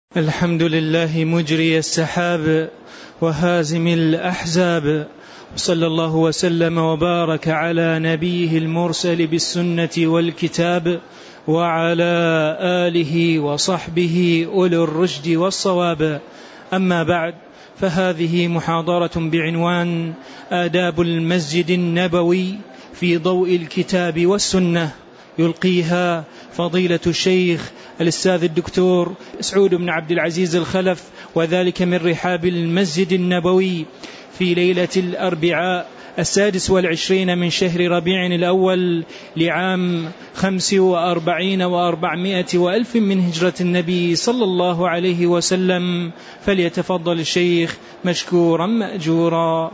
الحمد لله مجري السحاب وهازم الأحزاب، وصلى الله وسلم وبارك على نبيه المرسل بالسنة والكتاب وعلى آله وصحبه أولي الرشد والصواب. أما بعد، فهذه محاضرة بعنوان آداب المسجد النبوي في ضوء الكتاب والسنة، يلقيها فضيلة الشيخ الأستاذ الدكتور سعود بن عبد العزيز الخلف، وذلك من رحاب المسجد النبوي في ليلة الأربعاء 26 من شهر ربيع الأول لعام 45 و400 وألف من هجرة النبي صلى الله عليه وسلم. فليتفضل الشيخ مشكورا مأجورا.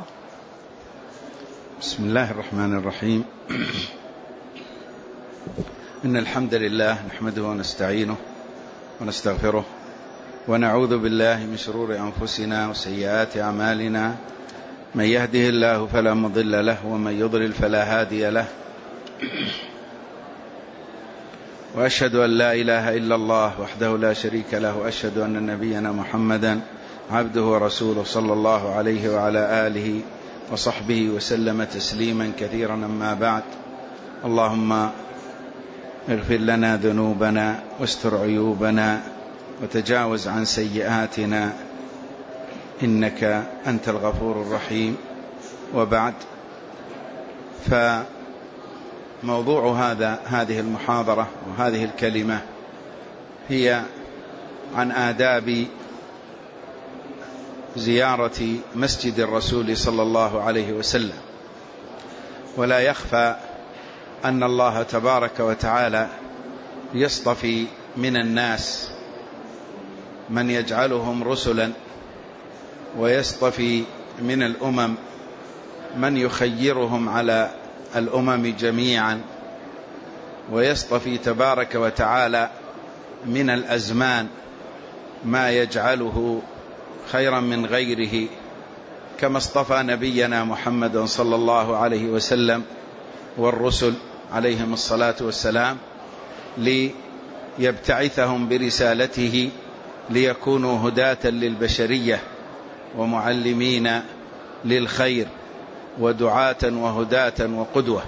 بسم الله الرحمن الرحيم. إن الحمد لله نحمده ونستعينه ونستغفره ونعوذ بالله من شرور أنفسنا وسيئات أعمالنا، من يهده الله فلا مضل له ومن يضلل فلا هادي له، وأشهد أن لا إله إلا الله وحده لا شريك له، وأشهد أن نبينا محمدا عبده ورسوله صلى الله عليه وعلى آله وصحبه وسلم تسليما كثيرا. أما بعد، اللهم اغفر لنا ذنوبنا واستر عيوبنا وتجاوز عن سيئاتنا إنك أنت الغفور الرحيم. وبعد، فموضوع هذه المحاضرة وهذه الكلمة هي عن آداب زيارة مسجد الرسول صلى الله عليه وسلم. ولا يخفى أن الله تبارك وتعالى يصطفي من الناس من يجعلهم رسلا، ويصطفي من الأمم من يخيرهم على الأمم جميعا، ويصطفي تبارك وتعالى من الأزمان ما يجعله خيرا من غيره، كما اصطفى نبينا محمد صلى الله عليه وسلم والرسل عليهم الصلاة والسلام ليبتعثهم برسالته ليكونوا هداة للبشرية ومعلمين للخير ودعاة وهداة وقدوة.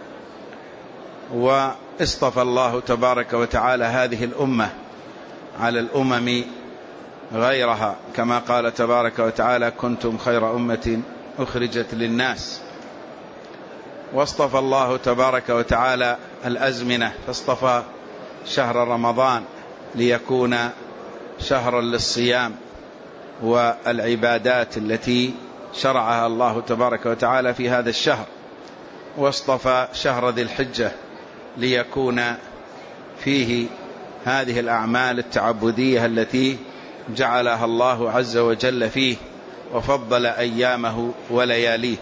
واصطفى الله تبارك وتعالى هذه الأمة على الأمم غيرها، كما قال تبارك وتعالى: كنتم خير أمة أخرجت للناس. واصطفى الله تبارك وتعالى الأزمنة، فاصطفى شهر رمضان ليكون شهرا للصيام والعبادات التي شرعها الله تبارك وتعالى في هذا الشهر. واصطفى شهر ذي الحجة ليكون فيه هذه الأعمال التعبدية التي جعلها الله عز وجل فيه، وفضل أيامه ولياليه.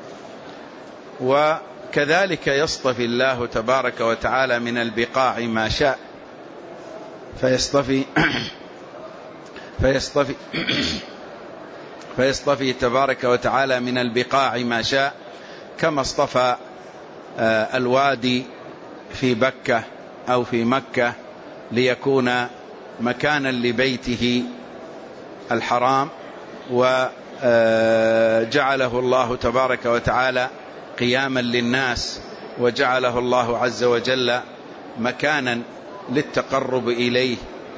وكذلك يصطفي الله تبارك وتعالى من البقاع ما شاء، فيصطفي تبارك وتعالى من البقاع ما شاء، كما اصطفى الوادي في بكة أو في مكة ليكون مكانا لبيته الحرام، وجعله الله تبارك وتعالى قياما للناس، وجعله الله عز وجل مكانا للتقرب إليه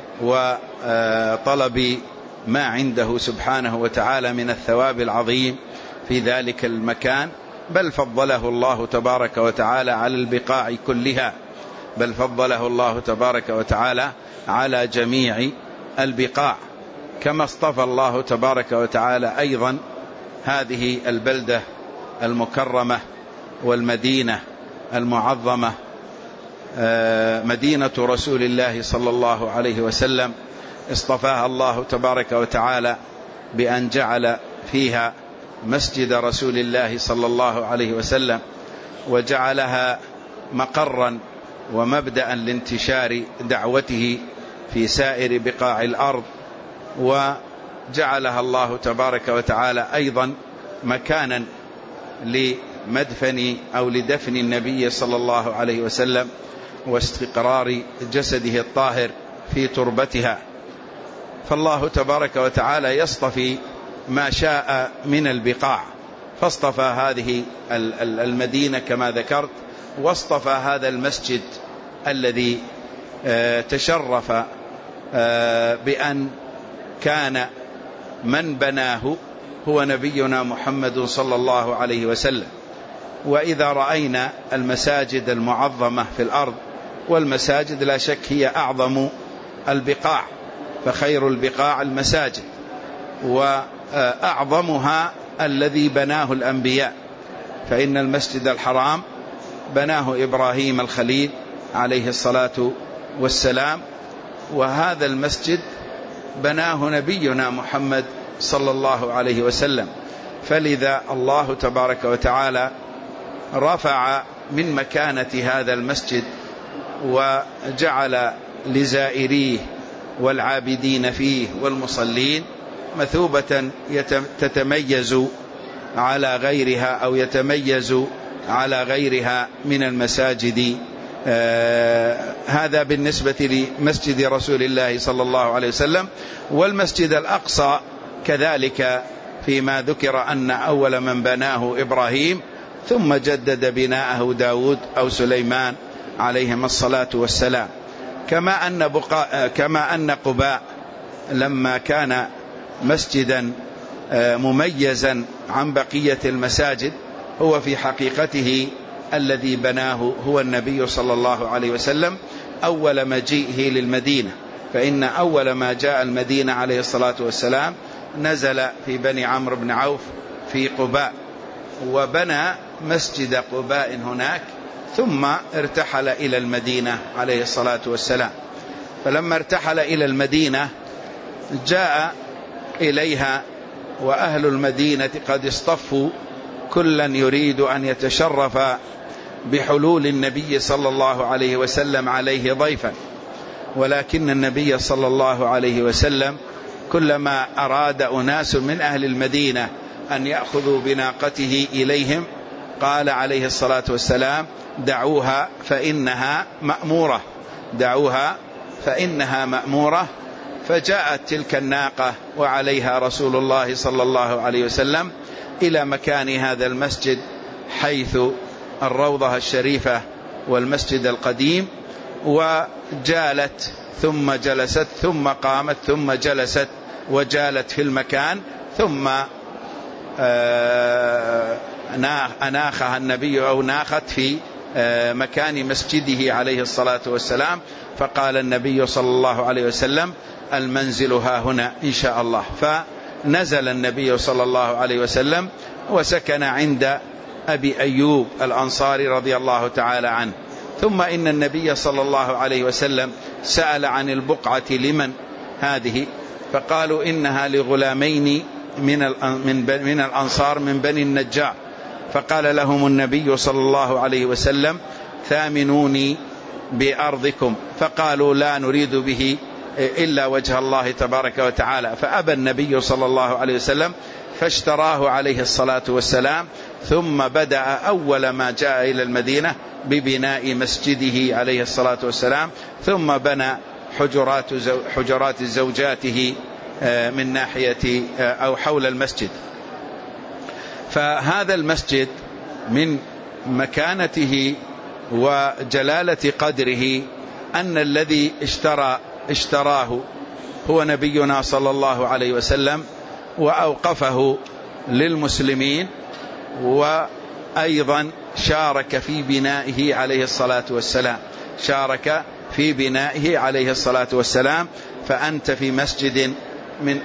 وطلب ما عنده سبحانه وتعالى من الثواب العظيم في ذلك المكان. بل فضله الله تبارك وتعالى على البقاع كلها، بل فضله الله تبارك وتعالى على جميع البقاع، كما اصطفى الله تبارك وتعالى أيضا هذه البلدة المكرمة والمدينة المعظمة، مدينة رسول الله صلى الله عليه وسلم. اصطفاها الله تبارك وتعالى بأن جعل فيها مسجد رسول الله صلى الله عليه وسلم، وجعلها مقرا ومبدأ لانتشار دعوته في سائر بقاع الأرض، وجعلها الله تبارك وتعالى أيضا مكانا لمدفن أو لدفن النبي صلى الله عليه وسلم واستقرار جسده الطاهر في تربتها. فالله تبارك وتعالى يصطفي ما شاء من البقاع، فاصطفى هذه المدينة كما ذكرت، واصطفى هذا المسجد الذي تشرف بأن كان من بناه هو نبينا محمد صلى الله عليه وسلم. وإذا رأينا المساجد المعظمة في الأرض، والمساجد لا شك هي أعظم البقاع، فخير البقاع المساجد، وأعظمها الذي بناه الأنبياء، فإن المسجد الحرام بناه إبراهيم الخليل عليه الصلاة والسلام، وهذا المسجد بناه نبينا محمد صلى الله عليه وسلم. فلذا الله تبارك وتعالى رفع من مكانة هذا المسجد وجعل لزائريه والعابدين فيه والمصلين مثوبة تتميز على غيرها أو يتميز على غيرها من المساجد. هذا بالنسبة لمسجد رسول الله صلى الله عليه وسلم. والمسجد الأقصى كذلك فيما ذكر أن أول من بناه إبراهيم، ثم جدد بناءه داود أو سليمان عليهم الصلاة والسلام. كما أن قباء لما كان مسجدا مميزا عن بقية المساجد، هو في حقيقته الذي بناه هو النبي صلى الله عليه وسلم أول مجيئه للمدينة، فإن أول ما جاء المدينة عليه الصلاة والسلام نزل في بني عمرو بن عوف في قباء، وبنى مسجد قباء هناك، ثم ارتحل إلى المدينة عليه الصلاة والسلام. فلما ارتحل إلى المدينة جاء إليها وأهل المدينة قد اصطفوا، كلا يريد أن يتشرف بحلول النبي صلى الله عليه وسلم عليه ضيفا، ولكن النبي صلى الله عليه وسلم كلما أراد أناس من أهل المدينة أن يأخذوا بناقته إليهم قال عليه الصلاة والسلام: دعوها فإنها مأمورة، دعوها فإنها مأمورة. فجاءت تلك الناقة وعليها رسول الله صلى الله عليه وسلم إلى مكان هذا المسجد، حيث الروضة الشريفة والمسجد القديم، وجالت ثم جلست ثم قامت ثم جلست وجالت في المكان، ثم أناخها النبي أو ناخت في مكان مسجده عليه الصلاة والسلام. فقال النبي صلى الله عليه وسلم: المنزل ها هنا إن شاء الله. فنزل النبي صلى الله عليه وسلم وسكن عند أبي أيوب الأنصاري رضي الله تعالى عنه. ثم إن النبي صلى الله عليه وسلم سأل عن البقعة لمن هذه، فقالوا إنها لغلامين من الأنصار من بني النجار. فقال لهم النبي صلى الله عليه وسلم: ثامنوني بأرضكم. فقالوا: لا نريد به إلا وجه الله تبارك وتعالى. فأبى النبي صلى الله عليه وسلم، فاشتراه عليه الصلاة والسلام، ثم بدأ أول ما جاء إلى المدينة ببناء مسجده عليه الصلاة والسلام، ثم بنى حجرات زوجاته من ناحية أو حول المسجد. فهذا المسجد من مكانته وجلالة قدره أن الذي اشتراه هو نبينا صلى الله عليه وسلم، وأوقفه للمسلمين، وأيضا شارك في بنائه عليه الصلاة والسلام، شارك في بنائه عليه الصلاة والسلام. فأنت في مسجد من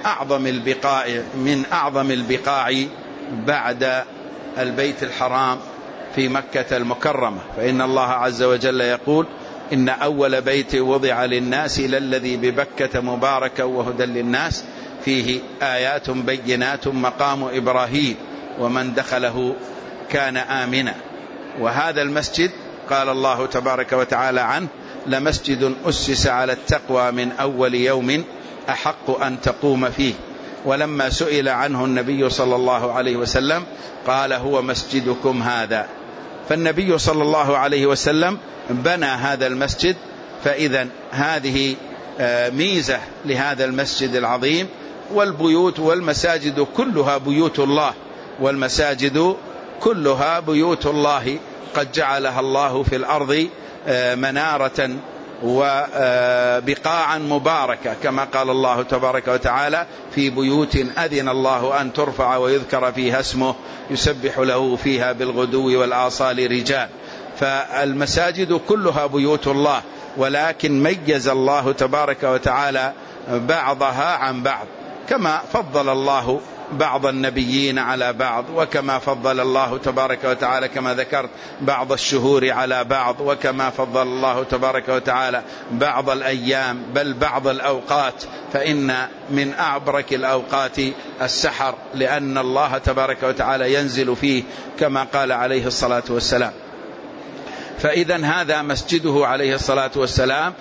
أعظم البقاع بعد البيت الحرام في مكة المكرمة. فإن الله عز وجل يقول: إن أول بيت وضع للناس للذي ببكة مباركا وهدى للناس فيه آيات بينات مقام إبراهيم ومن دخله كان آمنا. وهذا المسجد قال الله تبارك وتعالى عنه: لمسجد أسس على التقوى من أول يوم أحق أن تقوم فيه. ولما سئل عنه النبي صلى الله عليه وسلم قال: هو مسجدكم هذا. فالنبي صلى الله عليه وسلم بنى هذا المسجد. فإذا هذه ميزة لهذا المسجد العظيم. والبيوت والمساجد كلها بيوت الله، والمساجد كلها بيوت الله قد جعلها الله في الأرض منارة وبقاعا مباركة، كما قال الله تبارك وتعالى: في بيوت أذن الله أن ترفع ويذكر فيها اسمه يسبح له فيها بالغدو والآصال رجال. فالمساجد كلها بيوت الله، ولكن ميز الله تبارك وتعالى بعضها عن بعض، كما فضل الله بعض النبيين على بعض، وكما فضل الله تبارك وتعالى كما ذكرت بعض الشهور على بعض، وكما فضل الله تبارك وتعالى بعض الأيام بل بعض الأوقات. فإن من أعبرك الأوقات السحر، لأن الله تبارك وتعالى ينزل فيه كما قال عليه الصلاة والسلام. فإذا هذا مسجده عليه الصلاة والسلام،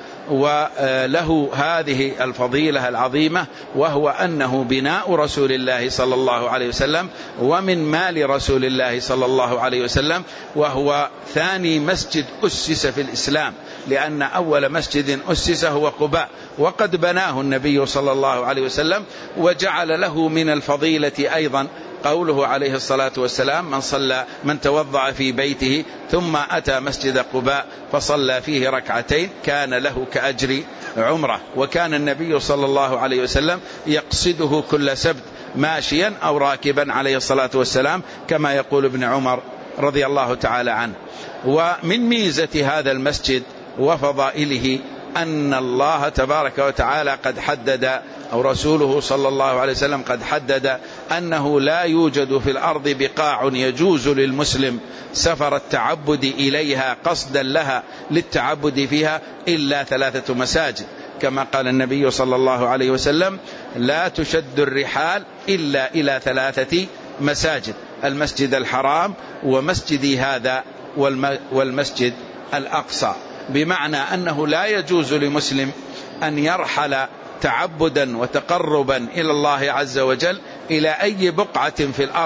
وله هذه الفضيلة العظيمة، وهو أنه بناء رسول الله صلى الله عليه وسلم ومن مال رسول الله صلى الله عليه وسلم، وهو ثاني مسجد أسس في الإسلام، لأن أول مسجد أسس هو قباء، وقد بناه النبي صلى الله عليه وسلم وجعل له من الفضيلة أيضا قوله عليه الصلاة والسلام: من توضأ في بيته ثم أتى مسجد قباء فصلى فيه ركعتين كان له كأجر عمره. وكان النبي صلى الله عليه وسلم يقصده كل سبت ماشيا أو راكبا عليه الصلاة والسلام، كما يقول ابن عمر رضي الله تعالى عنه. ومن ميزة هذا المسجد وفضائله أن الله تبارك وتعالى قد حدد، أو رسوله صلى الله عليه وسلم قد حدد أنه لا يوجد في الأرض بقاع يجوز للمسلم سفر التعبد إليها قصدا لها للتعبد فيها إلا 3 مساجد، كما قال النبي صلى الله عليه وسلم: لا تشد الرحال إلا إلى 3 مساجد: المسجد الحرام ومسجدي هذا والمسجد الأقصى. بمعنى أنه لا يجوز لمسلم أن يرحل تعبدا وتقربا إلى الله عز وجل إلى أي بقعة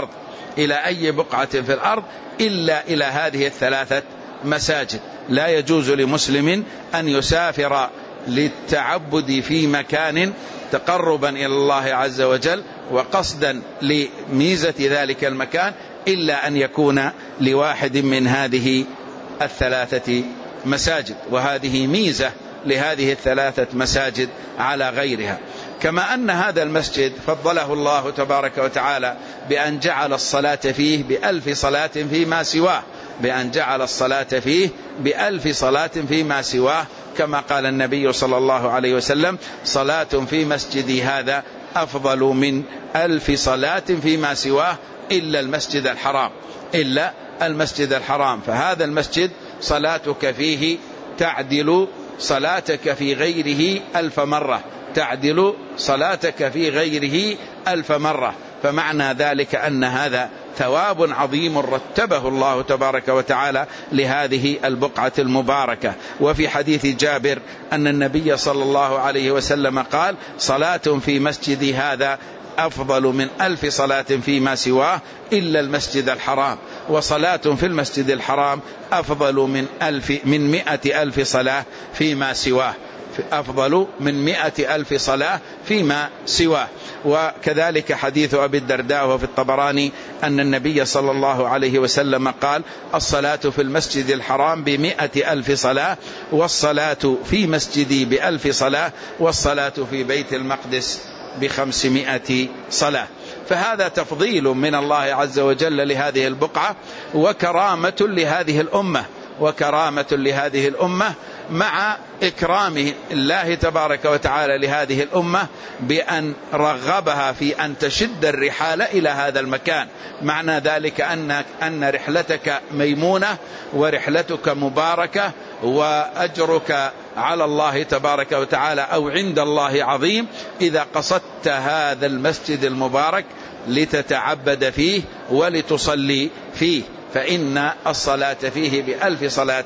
في الأرض إلا إلى هذه 3 مساجد. لا يجوز لمسلم أن يسافر للتعبد في مكان تقربا إلى الله عز وجل وقصدا لميزة ذلك المكان إلا أن يكون لواحد من هذه 3 مساجد. وهذه ميزة لهذه 3 مساجد على غيرها. كما أن هذا المسجد فضله الله تبارك وتعالى بأن جعل الصلاة فيه ب1000 صلاة فيما سواه، كما قال النبي صلاة الله عليه وسلم: صلاة في مسجدي هذا أفضل من 1000 صلاة فيما سواه إلا المسجد الحرام. فهذا المسجد صلاتك فيه تعدل صلاتك في غيره 1000 مرة. فمعنى ذلك أن هذا ثواب عظيم رتبه الله تبارك وتعالى لهذه البقعة المباركة. وفي حديث جابر أن النبي صلى الله عليه وسلم قال: صلاة في مسجدي هذا أفضل من 1000 صلاة فيما سواه إلا المسجد الحرام، وصلاة في المسجد الحرام أفضل من 100,000 صلاة فيما سواه. وكذلك حديث أبي الدرداء وفي الطبراني أن النبي صلى الله عليه وسلم قال: الصلاة في المسجد الحرام ب100,000 صلاة، والصلاة في مسجدي ب1000 صلاة، والصلاة في بيت المقدس ب500 صلاة. فهذا تفضيل من الله عز وجل لهذه البقعة، وكرامة لهذه الأمة مع إكرام الله تبارك وتعالى لهذه الأمة بأن رغبها في أن تشد الرحال إلى هذا المكان. معنى ذلك أن رحلتك ميمونة ورحلتك مباركة، وأجرك على الله تبارك وتعالى أو عند الله عظيم إذا قصدت هذا المسجد المبارك لتتعبد فيه ولتصلي فيه، فإن الصلاة فيه ب1000 صلاة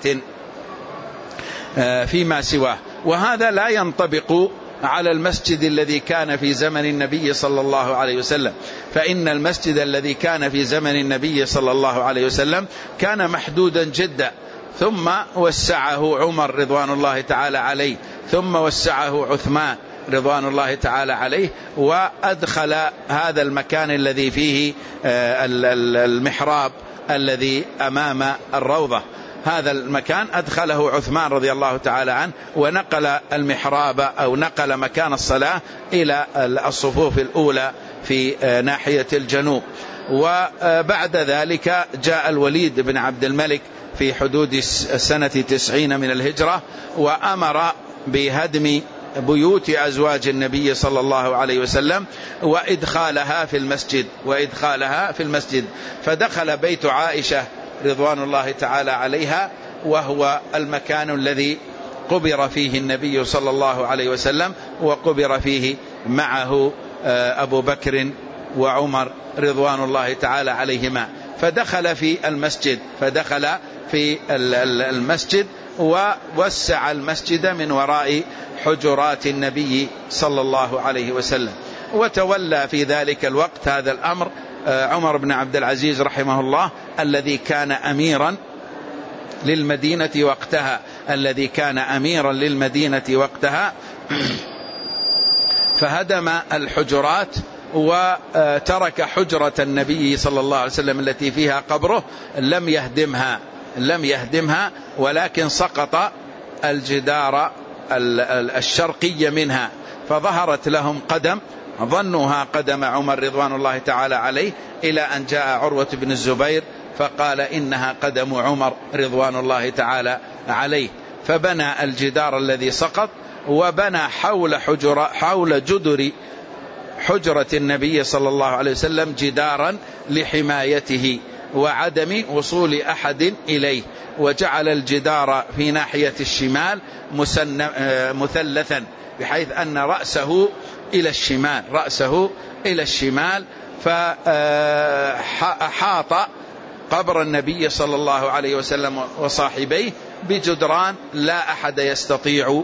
فيما سواه. وهذا لا ينطبق على المسجد الذي كان في زمن النبي صلى الله عليه وسلم، فإن المسجد الذي كان في زمن النبي صلى الله عليه وسلم كان محدودا جدا، ثم وسعه عمر رضوان الله تعالى عليه، ثم وسعه عثمان رضوان الله تعالى عليه، وأدخل هذا المكان الذي فيه المحراب الذي أمام الروضة، هذا المكان أدخله عثمان رضي الله تعالى عنه، ونقل المحراب أو نقل مكان الصلاة إلى الصفوف الأولى في ناحية الجنوب. وبعد ذلك جاء الوليد بن عبد الملك في حدود السنة 90 من الهجرة، وأمر بهدم بيوت أزواج النبي صلى الله عليه وسلم وإدخالها في المسجد، فدخل بيت عائشة رضوان الله تعالى عليها، وهو المكان الذي قبر فيه النبي صلى الله عليه وسلم، وقبر فيه معه أبو بكر وعمر رضوان الله تعالى عليهما. فدخل في المسجد ووسع المسجد من وراء حجرات النبي صلى الله عليه وسلم. وتولى في ذلك الوقت هذا الأمر عمر بن عبد العزيز رحمه الله، الذي كان أميرا للمدينة وقتها، فهدم الحجرات وترك حجرة النبي صلى الله عليه وسلم التي فيها قبره، لم يهدمها، ولكن سقط الجدار الشرقي منها، فظهرت لهم قدم ظنوها قدم عمر رضوان الله تعالى عليه، إلى أن جاء عروة بن الزبير فقال إنها قدم عمر رضوان الله تعالى عليه، فبنى الجدار الذي سقط، وبنى حول جدر حجرة النبي صلى الله عليه وسلم جدارا لحمايته وعدم وصول أحد إليه، وجعل الجدار في ناحية الشمال مثلثا، بحيث أن رأسه إلى الشمال، فحاط قبر النبي صلى الله عليه وسلم وصاحبيه بجدران لا أحد يستطيع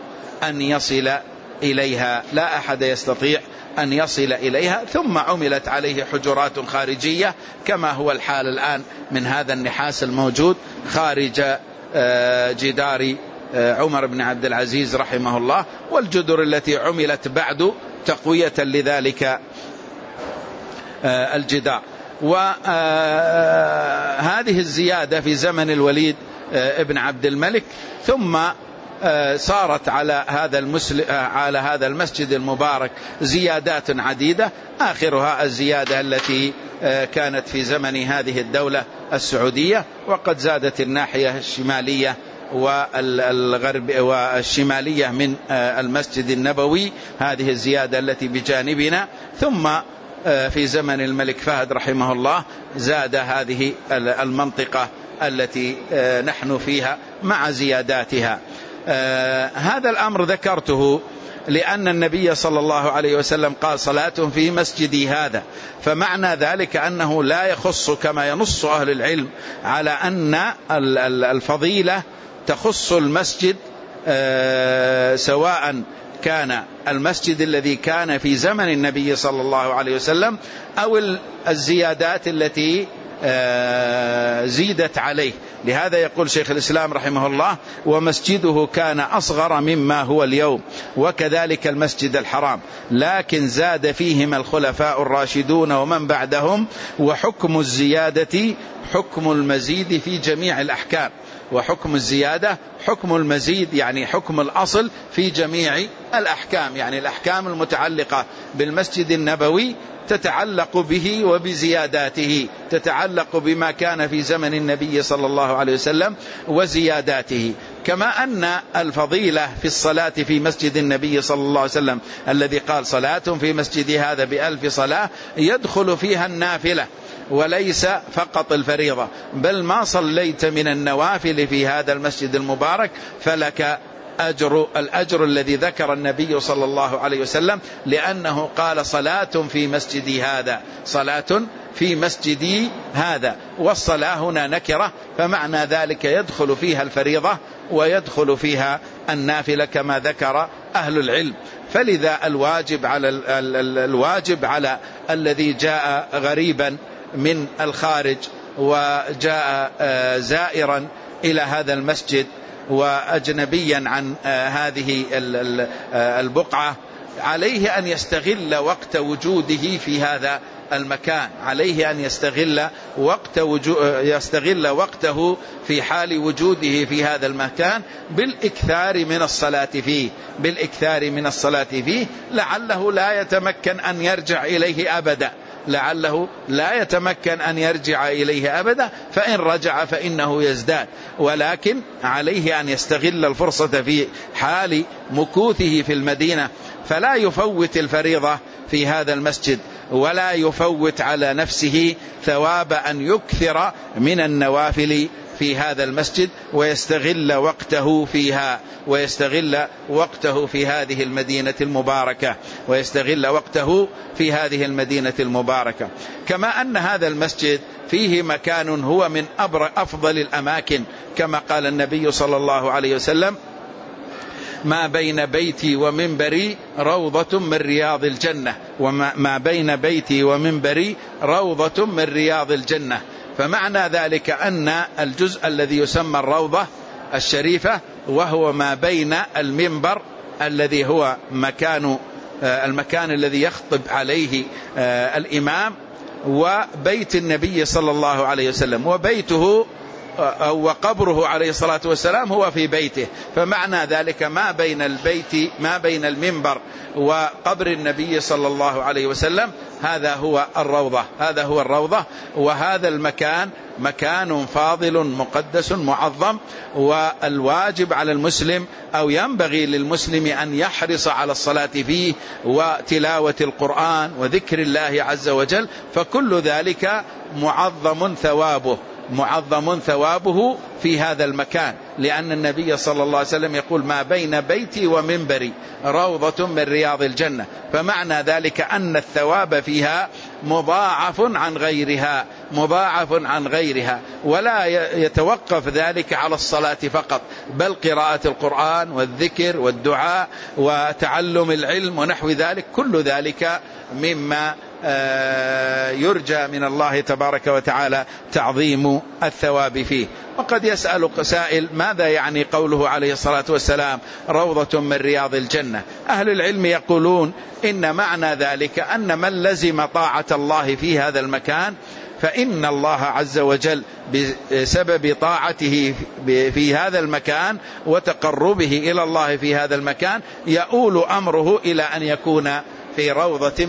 أن يصل إليها، ثم عملت عليه حجرات خارجية كما هو الحال الآن من هذا النحاس الموجود خارج جدار عمر بن عبد العزيز رحمه الله، والجدر التي عملت بعد تقوية لذلك الجدار. وهذه الزيادة في زمن الوليد ابن عبد الملك، ثم صارت على هذا المسجد المبارك زيادات عديدة، آخرها الزيادة التي كانت في زمن هذه الدولة السعودية، وقد زادت الناحية الشمالية والغرب والشمالية من المسجد النبوي، هذه الزيادة التي بجانبنا. ثم في زمن الملك فهد رحمه الله زاد هذه المنطقة التي نحن فيها مع زياداتها. هذا الأمر ذكرته لأن النبي صلى الله عليه وسلم قال صلاة في مسجدي هذا، فمعنى ذلك أنه لا يخص كما ينص أهل العلم على أن الفضيلة تخص المسجد، سواء كان المسجد الذي كان في زمن النبي صلى الله عليه وسلم أو الزيادات التي زيدت عليه. لهذا يقول شيخ الإسلام رحمه الله: ومسجده كان أصغر مما هو اليوم، وكذلك المسجد الحرام، لكن زاد فيهما الخلفاء الراشدون ومن بعدهم، وحكم الزيادة حكم المزيد في جميع الأحكام. وحكم الزيادة حكم المزيد، يعني حكم الأصل في جميع الأحكام، يعني الأحكام المتعلقة بالمسجد النبوي تتعلق به وبزياداته، تتعلق بما كان في زمن النبي صلى الله عليه وسلم وزياداته. كما أن الفضيلة في الصلاة في مسجد النبي صلى الله عليه وسلم الذي قال صلاة في مسجد هذا ب1000 صلاة، يدخل فيها النافلة وليس فقط الفريضة، بل ما صليت من النوافل في هذا المسجد المبارك فلك الأجر الذي ذكر النبي صلى الله عليه وسلم، لأنه قال صلاة في مسجدي هذا، صلاة في مسجدي هذا، والصلاة هنا نكرة، فمعنى ذلك يدخل فيها الفريضة ويدخل فيها النافلة كما ذكر أهل العلم. فلذا الواجب على الذي جاء غريبا من الخارج وجاء زائرا إلى هذا المسجد وأجنبيا عن هذه البقعة، عليه أن يستغل وقت وجوده في هذا المكان، عليه أن يستغل وقته في حال وجوده في هذا المكان بالإكثار من الصلاة فيه، لعله لا يتمكن أن يرجع إليه أبدا، فإن رجع فإنه يزداد، ولكن عليه أن يستغل الفرصة في حال مكوثه في المدينة، فلا يفوت الفريضة في هذا المسجد، ولا يفوت على نفسه ثواب أن يكثر من النوافل في هذا المسجد، ويستغل وقته في هذه المدينة المباركة، كما أن هذا المسجد فيه مكان هو من أفضل الأماكن، كما قال النبي صلى الله عليه وسلم: ما بين بيتي ومنبري روضة من رياض الجنة، وما بين بيتي ومنبري روضة من رياض الجنة. فمعنى ذلك أن الجزء الذي يسمى الروضة الشريفة وهو ما بين المنبر الذي هو المكان الذي يخطب عليه الإمام وبيت النبي صلى الله عليه وسلم، وبيته وقبره عليه الصلاة والسلام هو في بيته، فمعنى ذلك ما بين المنبر وقبر النبي صلى الله عليه وسلم هذا هو الروضة. وهذا المكان مكان فاضل مقدس معظم، والواجب على المسلم أو ينبغي للمسلم أن يحرص على الصلاة فيه وتلاوة القرآن وذكر الله عز وجل، فكل ذلك معظم ثوابه في هذا المكان، لأن النبي صلى الله عليه وسلم يقول: ما بين بيتي ومنبري روضة من رياض الجنة، فمعنى ذلك أن الثواب فيها مضاعف عن غيرها، ولا يتوقف ذلك على الصلاة فقط، بل قراءة القرآن والذكر والدعاء وتعلم العلم ونحو ذلك، كل ذلك مما يرجى من الله تبارك وتعالى تعظيم الثواب فيه. وقد يسأل سائل: ماذا يعني قوله عليه الصلاة والسلام روضة من رياض الجنة؟ أهل العلم يقولون إن معنى ذلك أن من لزم طاعة الله في هذا المكان فإن الله عز وجل بسبب طاعته في هذا المكان وتقربه إلى الله في هذا المكان يؤول أمره إلى أن يكون في روضة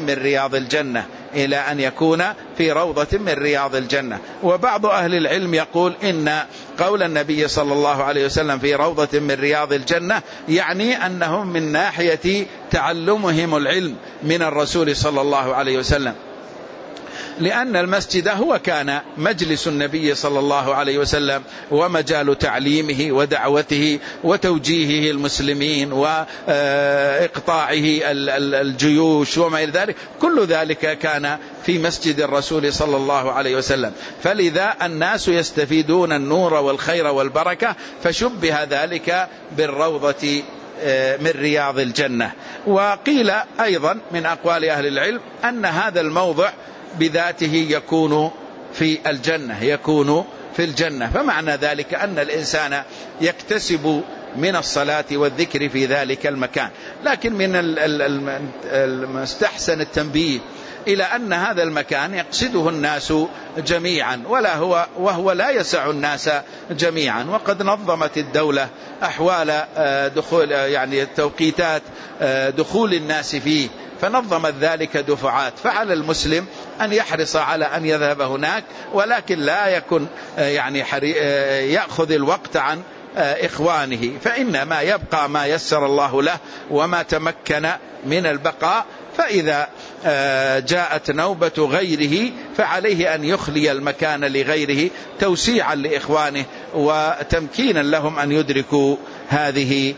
من رياض الجنة. وبعض أهل العلم يقول إن قول النبي صلى الله عليه وسلم في روضة من رياض الجنة يعني أنهم من ناحية تعلمهم العلم من الرسول صلى الله عليه وسلم، لأن المسجد هو كان مجلس النبي صلى الله عليه وسلم ومجال تعليمه ودعوته وتوجيهه المسلمين وإقطاعه الجيوش وما إلى ذلك، كل ذلك كان في مسجد الرسول صلى الله عليه وسلم، فلذا الناس يستفيدون النور والخير والبركة، فشبه ذلك بالروضة من رياض الجنة. وقيل أيضا من أقوال أهل العلم أن هذا الموضع بذاته يكون في الجنة، فمعنى ذلك أن الإنسان يكتسب من الصلاة والذكر في ذلك المكان. لكن من المستحسن التنبيه إلى أن هذا المكان يقصده الناس جميعا وهو لا يسع الناس جميعا، وقد نظمت الدولة أحوال دخول توقيتات دخول الناس فيه، فنظمت ذلك دفعات، فعلى المسلم أن يحرص على أن يذهب هناك، ولكن لا يكن يأخذ الوقت عن إخوانه، فإنما يبقى ما يسر الله له وما تمكن من البقاء، فإذا جاءت نوبة غيره فعليه أن يخلي المكان لغيره توسيعا لإخوانه وتمكينا لهم أن يدركوا هذه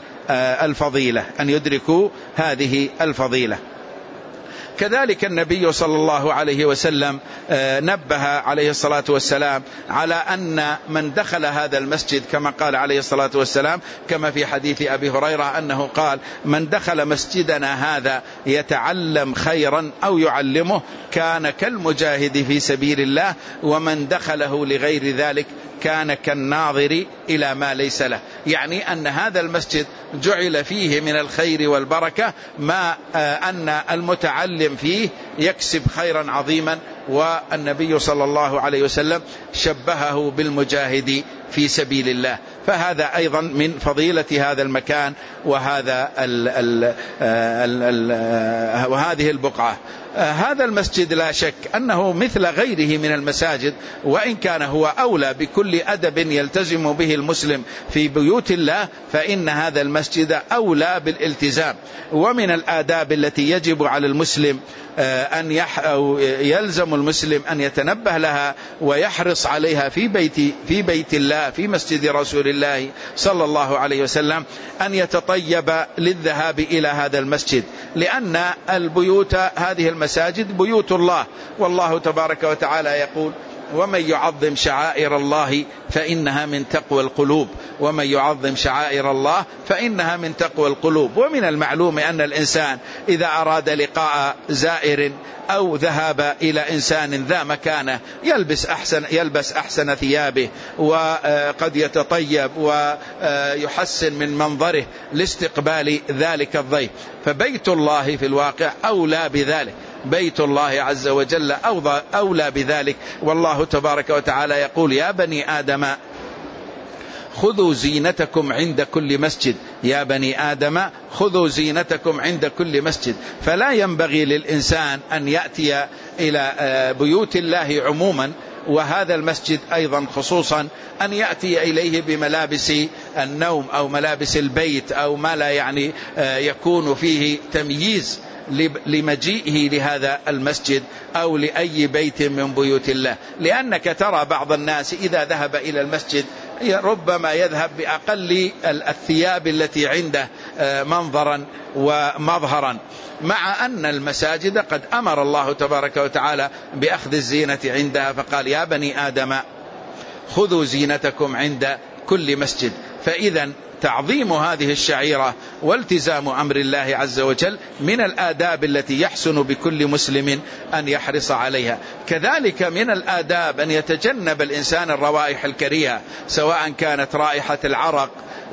الفضيلة. كذلك النبي صلى الله عليه وسلم نبه عليه الصلاة والسلام على أن من دخل هذا المسجد كما قال عليه الصلاة والسلام، كما في حديث أبي هريرة أنه قال: من دخل مسجدنا هذا يتعلم خيرا أو يعلمه كان كالمجاهد في سبيل الله، ومن دخله لغير ذلك كان كالناظر إلى ما ليس له، يعني أن هذا المسجد جعل فيه من الخير والبركة ما أن المتعلم فيه يكسب خيرا عظيما. والنبي صلى الله عليه وسلم شبهه بالمجاهد في سبيل الله، فهذا أيضا من فضيلة هذا المكان وهذه البقعة. هذا المسجد لا شك أنه مثل غيره من المساجد، وإن كان هو أولى بكل أدب يلتزم به المسلم في بيوت الله، فإن هذا المسجد أولى بالالتزام. ومن الآداب التي يجب على المسلم أو يلزم المسلم أن يتنبه لها ويحرص عليها في بيت الله في مسجد رسول الله صلى الله عليه وسلم، أن يتطيب للذهاب إلى هذا المسجد، لأن البيوت هذه المساجد بيوت الله، والله تبارك وتعالى يقول: ومن يعظم شعائر الله فإنها من تقوى القلوب، ومن يعظم شعائر الله فإنها من تقوى القلوب. ومن المعلوم أن الإنسان إذا أراد لقاء زائر أو ذهاب إلى إنسان ذا مكانه يلبس أحسن ثيابه، وقد يتطيب ويحسن من منظره لاستقبال ذلك الضيف. فبيت الله في الواقع أولى بذلك، بيت الله عز وجل أولى بذلك. والله تبارك وتعالى يقول: يا بني آدم خذوا زينتكم عند كل مسجد، يا بني آدم خذوا زينتكم عند كل مسجد. فلا ينبغي للإنسان أن يأتي إلى بيوت الله عموما، وهذا المسجد أيضا خصوصا، أن يأتي إليه بملابس النوم أو ملابس البيت أو ما لا يكون فيه تمييز لمجيئه لهذا المسجد أو لأي بيت من بيوت الله. لأنك ترى بعض الناس إذا ذهب إلى المسجد ربما يذهب بأقل الثياب التي عنده منظرا ومظهرا، مع أن المساجد قد أمر الله تبارك وتعالى بأخذ الزينة عندها، فقال: يا بني آدم خذوا زينتكم عند كل مسجد. فإذا تعظيم هذه الشعيرة والتزام أمر الله عز وجل من الآداب التي يحسن بكل مسلم أن يحرص عليها. كذلك من الآداب أن يتجنب الإنسان الروائح الكريهة، سواء كانت رائحة العرق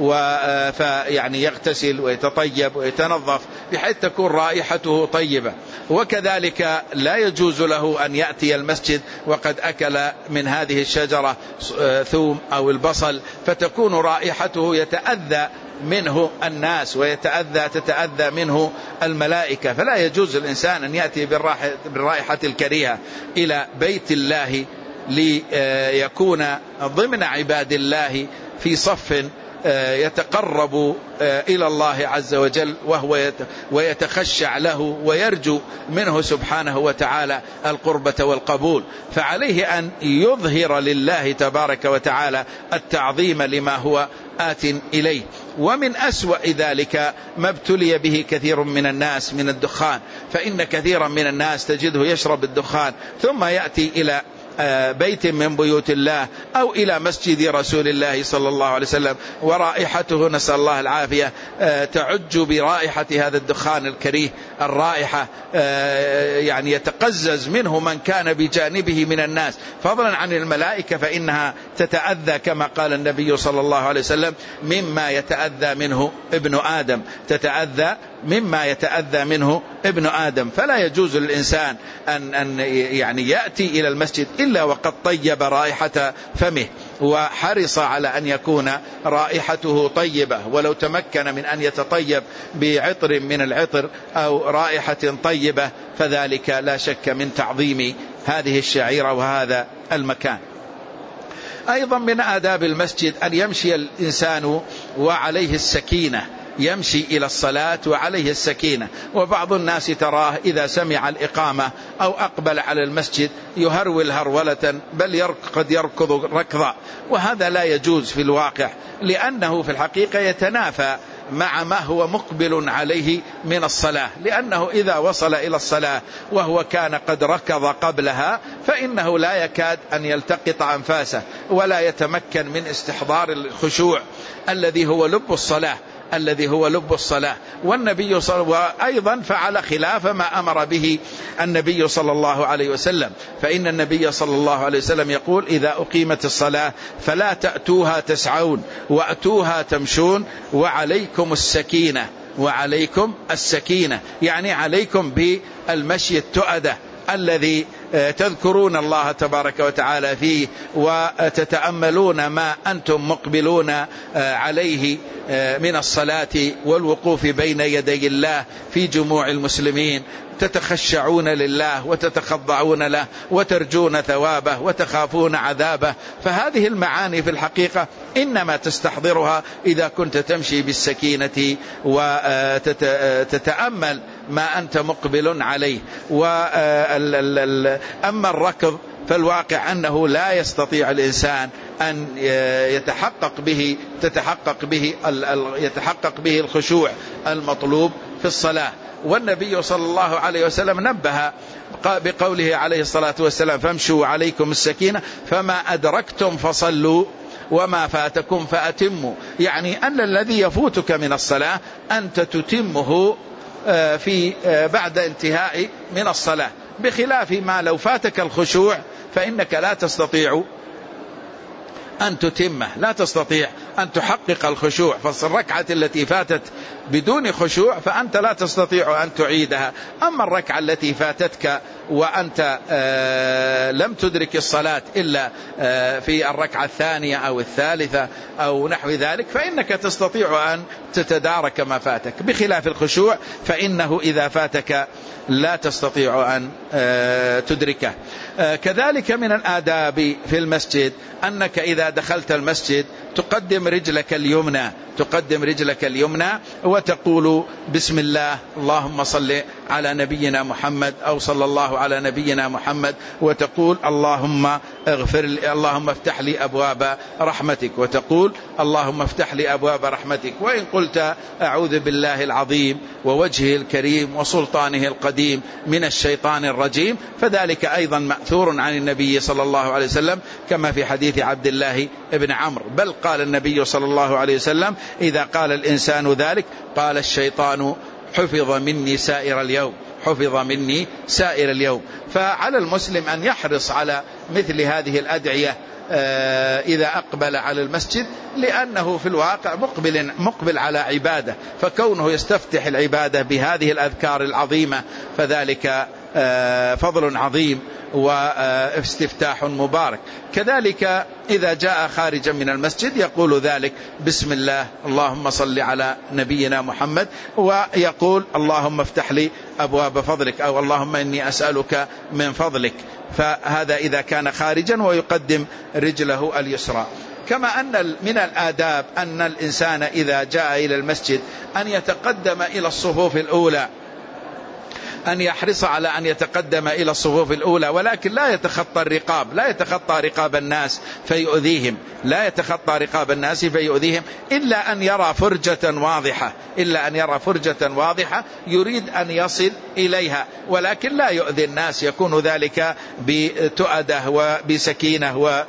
يغتسل ويتطيب ويتنظف بحيث تكون رائحته طيبة. وكذلك لا يجوز له أن يأتي المسجد وقد أكل من هذه الشجرة ثوم أو البصل، فتكون رائحته يتأذى منه الناس تتأذى منه الملائكة. فلا يجوز الإنسان أن يأتي بالرائحة الكريهة إلى بيت الله ليكون ضمن عباد الله في صف يتقرب إلى الله عز وجل ويتخشع له ويرجو منه سبحانه وتعالى القربة والقبول. فعليه أن يظهر لله تبارك وتعالى التعظيم لما هو آت إليه. ومن أسوأ ذلك ما ابتلي به كثير من الناس من الدخان، فإن كثيرا من الناس تجده يشرب الدخان ثم يأتي إلى بيت من بيوت الله أو إلى مسجد رسول الله صلى الله عليه وسلم ورائحته نسأل الله العافية تعج برائحة هذا الدخان الكريه، الرائحة يتقزز منه من كان بجانبه من الناس، فضلا عن الملائكة فإنها تتأذى كما قال النبي صلى الله عليه وسلم: مما يتأذى منه ابن آدم، تتأذى مما يتأذى منه ابن آدم. فلا يجوز للإنسان أن يأتي إلى المسجد إلا وقد طيب رائحة فمه وحرص على أن يكون رائحته طيبة، ولو تمكن من أن يتطيب بعطر من العطر أو رائحة طيبة فذلك لا شك من تعظيم هذه الشعيرة وهذا المكان. أيضا من آداب المسجد أن يمشي الإنسان وعليه السكينة، يمشي إلى الصلاة وعليه السكينة. وبعض الناس تراه إذا سمع الإقامة أو أقبل على المسجد يهرول هرولة، بل قد يركض ركضا، وهذا لا يجوز في الواقع، لأنه في الحقيقة يتنافى مع ما هو مقبل عليه من الصلاة، لأنه إذا وصل إلى الصلاة وهو كان قد ركض قبلها فإنه لا يكاد أن يلتقط أنفاسه ولا يتمكن من استحضار الخشوع الذي هو لب الصلاة. الذي هو لب الصلاة. والنبي وأيضا فعل خلاف ما أمر به النبي صلى الله عليه وسلم، فإن النبي صلى الله عليه وسلم يقول: إذا أقيمت الصلاة فلا تأتوها تسعون وأتوها تمشون وعليكم السكينة. وعليكم السكينة يعني عليكم بالمشي التؤدة الذي تذكرون الله تبارك وتعالى فيه وتتأملون ما أنتم مقبلون عليه من الصلاة والوقوف بين يدي الله في جموع المسلمين، تتخشعون لله وتتخضعون له وترجون ثوابه وتخافون عذابه. فهذه المعاني في الحقيقة إنما تستحضرها إذا كنت تمشي بالسكينة وتتأمل ما أنت مقبل عليه. أما الركض فالواقع أنه لا يستطيع الإنسان أن يتحقق به الخشوع المطلوب في الصلاة. والنبي صلى الله عليه وسلم نبه بقوله عليه الصلاة والسلام: فامشوا عليكم السكينة فما أدركتم فصلوا وما فاتكم فأتموا، يعني أن الذي يفوتك من الصلاة أنت تتمه بعد انتهاء من الصلاة، بخلاف ما لو فاتك الخشوع فإنك لا تستطيع أن تتمه، لا تستطيع أن تحقق الخشوع. فالركعة التي فاتت بدون خشوع فأنت لا تستطيع أن تعيدها. أما الركعة التي فاتتك وأنت لم تدرك الصلاة إلا في الركعة الثانية أو الثالثة أو نحو ذلك فإنك تستطيع أن تتدارك ما فاتك، بخلاف الخشوع فإنه إذا فاتك لا تستطيع أن تدركه. كذلك من الآداب في المسجد أنك إذا دخلت المسجد تقدم رجلك اليمنى وتقول: بسم الله اللهم صل على نبينا محمد، أو صلى الله على نبينا محمد، وتقول: اللهم افتح لي أبواب رحمتك، وتقول: اللهم افتح لي أبواب رحمتك. وإن قلت: أعوذ بالله العظيم ووجهه الكريم وسلطانه القديم من الشيطان الرجيم، فذلك أيضا مأثور عن النبي صلى الله عليه وسلم كما في حديث عبد الله بن عمرو. بل قال النبي صلى الله عليه وسلم: إذا قال الإنسان ذلك قال الشيطان: حفظ مني سائر اليوم. فعلى المسلم أن يحرص على مثل هذه الأدعية إذا أقبل على المسجد، لأنه في الواقع مقبل على عبادة، فكونه يستفتح العبادة بهذه الأذكار العظيمة فذلك فضل عظيم واستفتاح مبارك. كذلك إذا جاء خارجا من المسجد يقول ذلك: بسم الله اللهم صل على نبينا محمد، ويقول: اللهم افتح لي أبواب فضلك، أو اللهم إني أسألك من فضلك. فهذا إذا كان خارجا، ويقدم رجله اليسرى. كما أن من الآداب أن الإنسان إذا جاء إلى المسجد أن يتقدم إلى الصفوف الأولى، أن يحرص على أن يتقدم إلى الصفوف الأولى، ولكن لا يتخطى رقاب الناس فيؤذيهم، إلا أن يرى فرجة واضحة يريد أن يصل إليها، ولكن لا يؤذي الناس، يكون ذلك بتؤده وبسكينة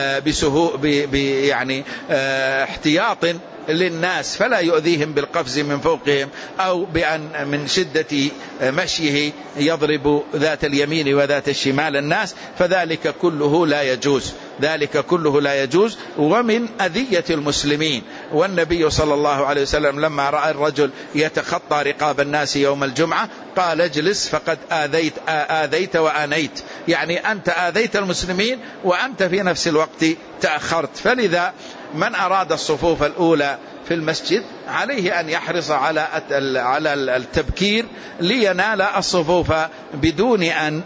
يعني احتياط للناس، فلا يؤذيهم بالقفز من فوقهم أو بأن من شدة مشيه يضرب ذات اليمين وذات الشمال الناس، فذلك كله لا يجوز، ومن أذية المسلمين. والنبي صلى الله عليه وسلم لما رأى الرجل يتخطى رقاب الناس يوم الجمعة قال: اجلس فقد آذيت وآنيت، يعني أنت آذيت المسلمين وأنت في نفس الوقت تأخرت. فلذا من أراد الصفوف الأولى في المسجد عليه أن يحرص على التبكير لينال الصفوف بدون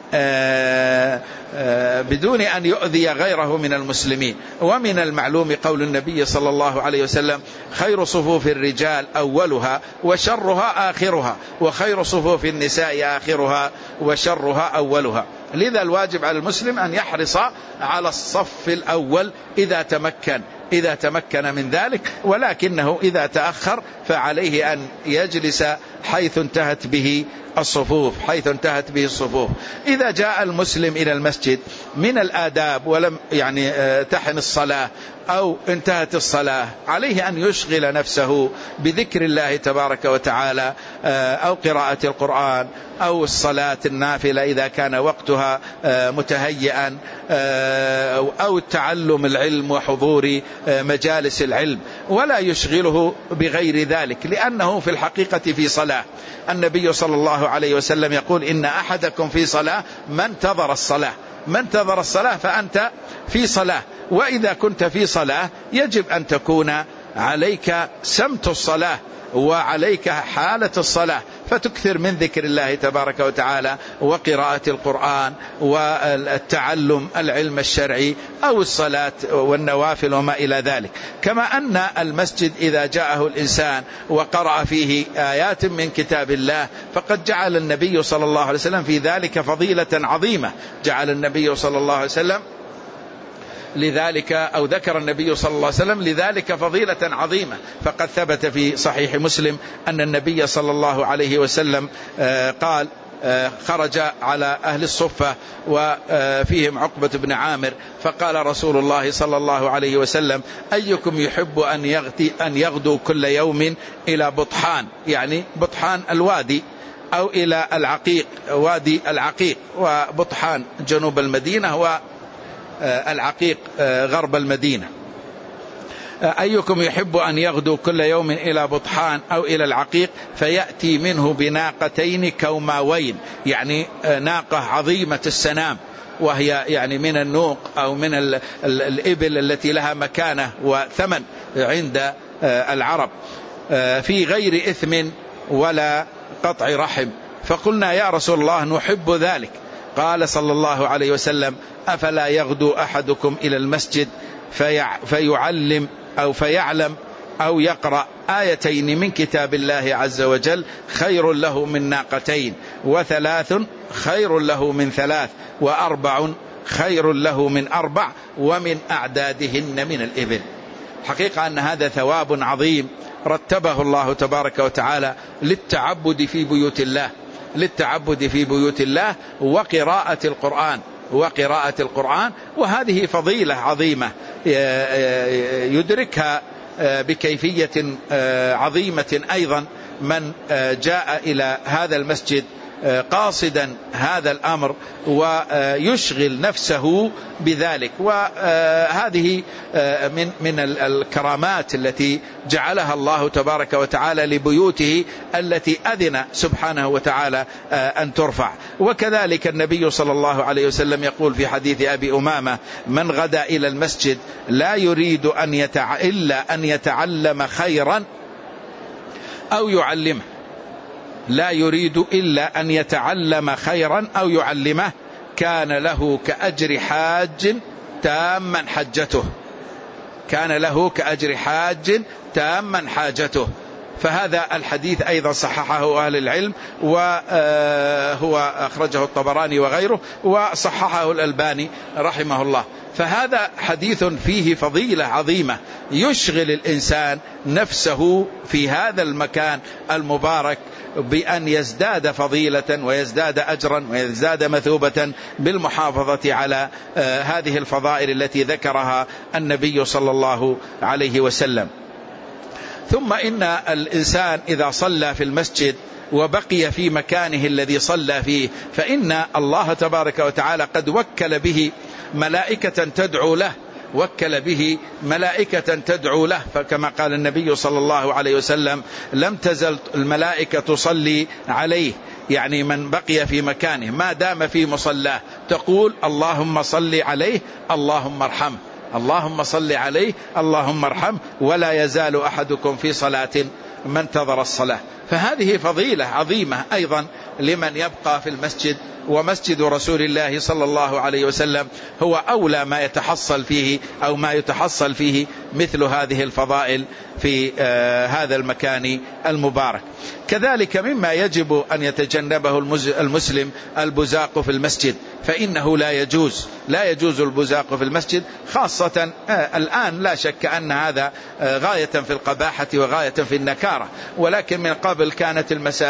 أن يؤذي غيره من المسلمين. ومن المعلوم قول النبي صلى الله عليه وسلم: خير صفوف الرجال أولها وشرها آخرها، وخير صفوف النساء آخرها وشرها أولها. لذا الواجب على المسلم أن يحرص على الصف الأول إذا تمكن من ذلك، ولكنه إذا تأخر فعليه أن يجلس حيث انتهت به الصفوف. إذا جاء المسلم إلى المسجد من الآداب ولم تحن الصلاة أو انتهت الصلاة عليه أن يشغل نفسه بذكر الله تبارك وتعالى، أو قراءة القرآن، أو الصلاة النافلة إذا كان وقتها متهيئا، أو تعلم العلم وحضور مجالس العلم، ولا يشغله بغير ذلك، لأنه في الحقيقة في صلاة. النبي صلى الله عليه وسلم يقول: إن أحدكم في صلاة ما انتظر الصلاة. ما انتظر الصلاة فأنت في صلاة، وإذا كنت في صلاة يجب أن تكون عليك سمت الصلاة وعليك حالة الصلاة، فتكثر من ذكر الله تبارك وتعالى وقراءة القرآن والتعلم العلم الشرعي أو الصلاة والنوافل وما إلى ذلك. كما أن المسجد إذا جاءه الإنسان وقرأ فيه آيات من كتاب الله فقد جعل النبي صلى الله عليه وسلم في ذلك فضيلة عظيمة. جعل النبي صلى الله عليه وسلم لذلك، أو ذكر النبي صلى الله عليه وسلم لذلك فضيلة عظيمة. فقد ثبت في صحيح مسلم أن النبي صلى الله عليه وسلم قال: خرج على أهل الصفة وفيهم عقبة بن عامر، فقال رسول الله صلى الله عليه وسلم: أيكم يحب أن يغدو كل يوم إلى بطحان، يعني بطحان الوادي، أو إلى العقيق، وادي العقيق، وبطحان جنوب المدينة والعقيق غرب المدينة. أيكم يحب أن يغدو كل يوم إلى بطحان أو إلى العقيق فيأتي منه بناقتين كوماوين، يعني ناقة عظيمة السنام، وهي يعني من النوق أو من الإبل التي لها مكانة وثمن عند العرب، في غير إثم ولا قطع رحم. فقلنا: يا رسول الله نحب ذلك. قال صلى الله عليه وسلم: أفلا يغدو أحدكم إلى المسجد فيعلم أو فيعلم أو يقرأ آيتين من كتاب الله عز وجل خير له من ناقتين، وثلاث خير له من ثلاث، وأربع خير له من أربع، ومن أعدادهن من الإبل. حقيقة أن هذا ثواب عظيم رتبه الله تبارك وتعالى للتعبد في بيوت الله، للتعبد في بيوت الله وقراءة القرآن. وهذه فضيلة عظيمة يدركها بكيفية عظيمة أيضا من جاء إلى هذا المسجد قاصدا هذا الأمر ويشغل نفسه بذلك. وهذه من الكرامات التي جعلها الله تبارك وتعالى لبيوته التي أذن سبحانه وتعالى أن ترفع. وكذلك النبي صلى الله عليه وسلم يقول في حديث أبي أمامة: من غدا إلى المسجد لا يريد إلا أن يتعلم خيرا أو يعلمه، لا يريد إلا أن يتعلم خيرا أو يعلمه، كان له كأجر حاج تاما حجته، كان له كأجر حاج تاما حاجته. فهذا الحديث أيضا صححه أهل العلم، وهو أخرجه الطبراني وغيره، وصححه الألباني رحمه الله. فهذا حديث فيه فضيلة عظيمة يشغل الإنسان نفسه في هذا المكان المبارك بأن يزداد فضيلة ويزداد أجرا ويزداد مثوبة بالمحافظة على هذه الفضائل التي ذكرها النبي صلى الله عليه وسلم. ثم إن الإنسان إذا صلى في المسجد وبقي في مكانه الذي صلى فيه فإن الله تبارك وتعالى قد وكل به ملائكة تدعو له، وكل به ملائكة تدعو له. فكما قال النبي صلى الله عليه وسلم: لم تزل الملائكة تصلي عليه، يعني من بقي في مكانه ما دام في مصلاه، تقول: اللهم صل عليه اللهم ارحمه، اللهم صل عليه اللهم ارحمه، ولا يزال أحدكم في صلاة ما انتظر الصلاة. فهذه فضيلة عظيمة أيضا لمن يبقى في المسجد. ومسجد رسول الله صلى الله عليه وسلم هو أولى ما يتحصل فيه أو ما يتحصل فيه مثل هذه الفضائل في هذا المكان المبارك. كذلك مما يجب أن يتجنبه المسلم البزاق في المسجد، فإنه لا يجوز البزاق في المسجد، خاصة الآن لا شك أن هذا غاية في القباحة وغاية في النكارة، ولكن من قبل كانت المساجد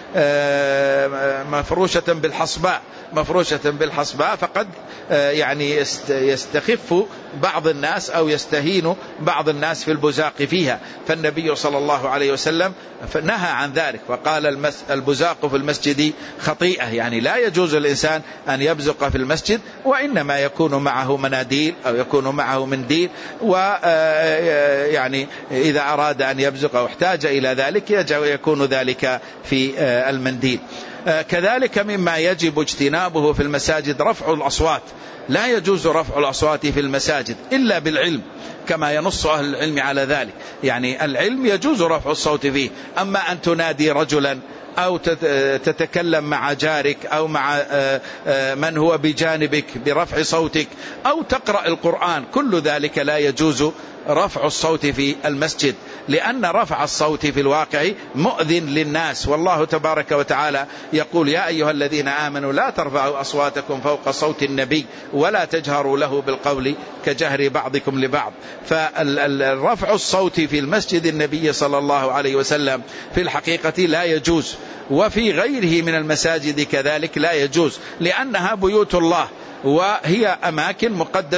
مفروشة بالحصباء فقد يعني يستخف بعض الناس أو يستهين بعض الناس في البزاق فيها. فالنبي صلى الله عليه وسلم نهى عن ذلك وقال البزاق في المسجد خطيئة، يعني لا يجوز الإنسان أن يبزق في المسجد، وإنما يكون معه مناديل أو يكون معه منديل، ويعني إذا أراد أن يبزق أو احتاج إلى ذلك يكون ذلك في المنديل. كذلك مما يجب اجتنابه في المساجد رفع الأصوات. لا يجوز رفع الأصوات في المساجد إلا بالعلم، كما ينص أهل العلم على ذلك. يعني العلم يجوز رفع الصوت فيه، أما أن تنادي رجلا أو تتكلم مع جارك أو مع من هو بجانبك برفع صوتك أو تقرأ القرآن، كل ذلك لا يجوز رفع الصوت في المسجد، لأن رفع الصوت في الواقع مؤذن للناس. والله تبارك وتعالى يقول: يا أيها الذين آمنوا لا ترفعوا أصواتكم فوق صوت النبي ولا تجهروا له بالقول كجهر بعضكم لبعض. فرفع الصوت في المسجد النبي صلى الله عليه وسلم في الحقيقة لا يجوز، وفي غيره من المساجد كذلك لا يجوز، لأنها بيوت الله وهي أماكن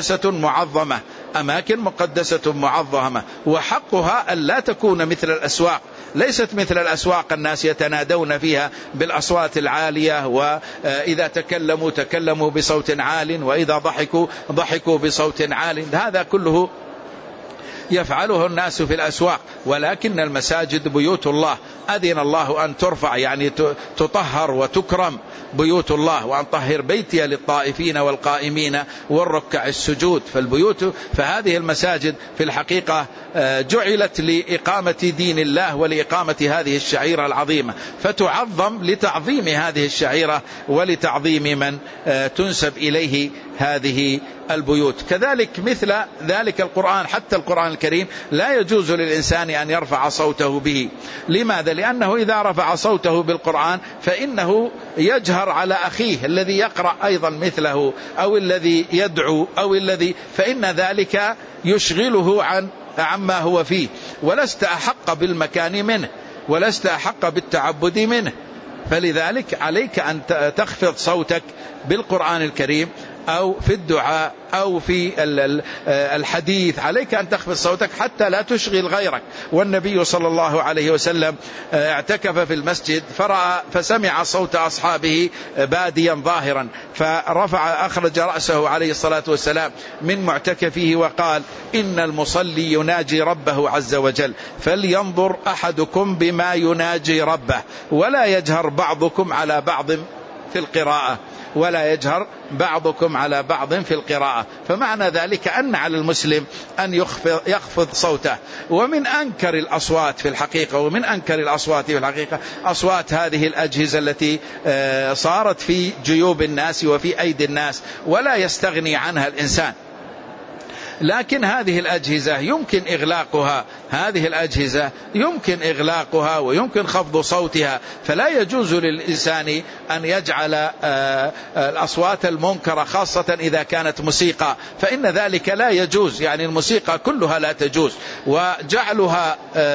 مقدسة معظمة، وحقها أن لا تكون مثل الأسواق. ليست مثل الأسواق الناس يتنادون فيها بالأصوات العالية، وإذا تكلموا بصوت عال، وإذا ضحكوا بصوت عال. هذا كله يفعله الناس في الأسواق، ولكن المساجد بيوت الله، أذن الله أن ترفع، يعني تطهر وتكرم بيوت الله، وأن طهر بيتي للطائفين والقائمين والركع السجود. فهذه المساجد في الحقيقة جعلت لإقامة دين الله ولإقامة هذه الشعيرة العظيمة، فتعظم لتعظيم هذه الشعيرة ولتعظيم من تنسب إليه هذه البيوت. كذلك مثل ذلك القرآن، حتى القرآن الكريم لا يجوز للإنسان أن يرفع صوته به. لماذا؟ لأنه إذا رفع صوته بالقرآن فإنه يجهر على أخيه الذي يقرأ أيضا مثله، أو الذي يدعو، فإن ذلك يشغله عما هو فيه، ولست أحق بالمكان منه، ولست أحق بالتعبد منه. فلذلك عليك أن تخفض صوتك بالقرآن الكريم أو في الدعاء أو في الحديث، عليك أن تخفض صوتك حتى لا تشغل غيرك. والنبي صلى الله عليه وسلم اعتكف في المسجد فسمع صوت أصحابه باديا ظاهرا، أخرج رأسه عليه الصلاة والسلام من معتكفه وقال: إن المصلي يناجي ربه عز وجل، فلينظر أحدكم بما يناجي ربه، ولا يجهر بعضكم على بعض في القراءة. فمعنى ذلك أن على المسلم أن يخفض صوته. ومن أنكر الأصوات في الحقيقة أصوات هذه الأجهزة التي صارت في جيوب الناس وفي أيدي الناس ولا يستغني عنها الإنسان. لكن هذه الأجهزة يمكن إغلاقها ويمكن خفض صوتها، فلا يجوز للإنسان أن يجعل الأصوات المنكرة، خاصة إذا كانت موسيقى، فإن ذلك لا يجوز. يعني الموسيقى كلها لا تجوز، وجعلها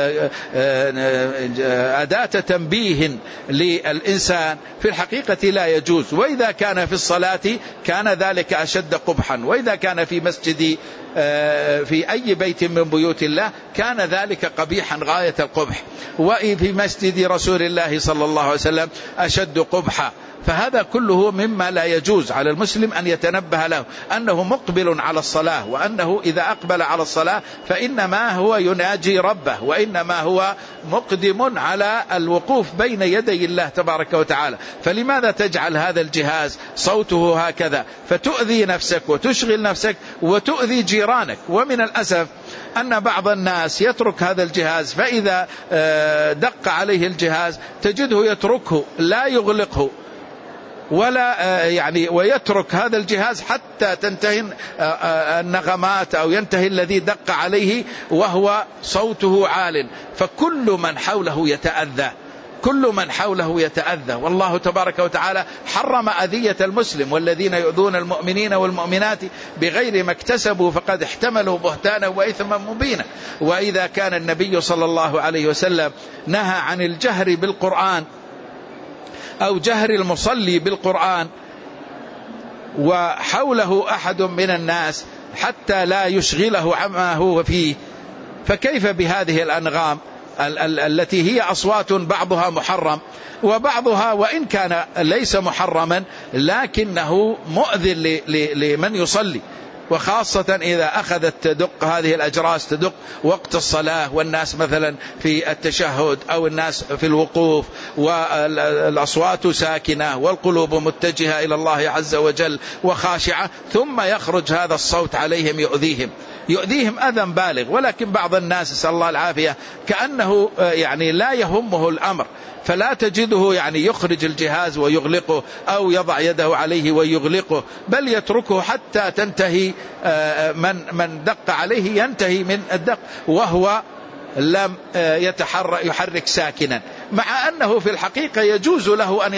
أداة تنبيه للإنسان في الحقيقة لا يجوز. وإذا كان في الصلاة كان ذلك أشد قبحا، وإذا كان في مسجد في أي بيت من بيوت الله كان ذلك قبيحا غاية القبح، وفي مسجد رسول الله صلى الله عليه وسلم أشد قبحا. فهذا كله مما لا يجوز. على المسلم أن يتنبه له أنه مقبل على الصلاة، وأنه إذا أقبل على الصلاة فإنما هو يناجي ربه، وإنما هو مقدم على الوقوف بين يدي الله تبارك وتعالى. فلماذا تجعل هذا الجهاز صوته هكذا فتؤذي نفسك وتشغل نفسك وتؤذي جيرانك؟ ومن الأسف أن بعض الناس يترك هذا الجهاز، فإذا دق عليه الجهاز تجده يتركه لا يغلقه ويترك هذا الجهاز حتى تنتهي النغمات أو ينتهي الذي دق عليه وهو صوته عال، فكل من حوله يتأذى. والله تبارك وتعالى حرم أذية المسلم: والذين يؤذون المؤمنين والمؤمنات بغير ما اكتسبوا فقد احتملوا بهتانا وإثما مبينا. وإذا كان النبي صلى الله عليه وسلم نهى عن الجهر بالقرآن أو جهر المصلي بالقرآن وحوله أحد من الناس حتى لا يشغله عما هو فيه، فكيف بهذه الأنغام التي هي أصوات بعضها محرم وبعضها وإن كان ليس محرما لكنه مؤذن لمن يصلي، وخاصة إذا أخذت تدق هذه الأجراس تدق وقت الصلاة والناس مثلا في التشهد أو الناس في الوقوف والأصوات ساكنة والقلوب متجهة إلى الله عز وجل وخاشعة، ثم يخرج هذا الصوت عليهم يؤذيهم أذى بالغ. ولكن بعض الناس نسأل الله العافية كأنه يعني لا يهمه الأمر، فلا تجده يعني يخرج الجهاز ويغلقه أو يضع يده عليه ويغلقه، بل يتركه حتى تنتهي من دق عليه ينتهي من الدق وهو لم يحرك ساكنا، مع أنه في الحقيقة يجوز له أن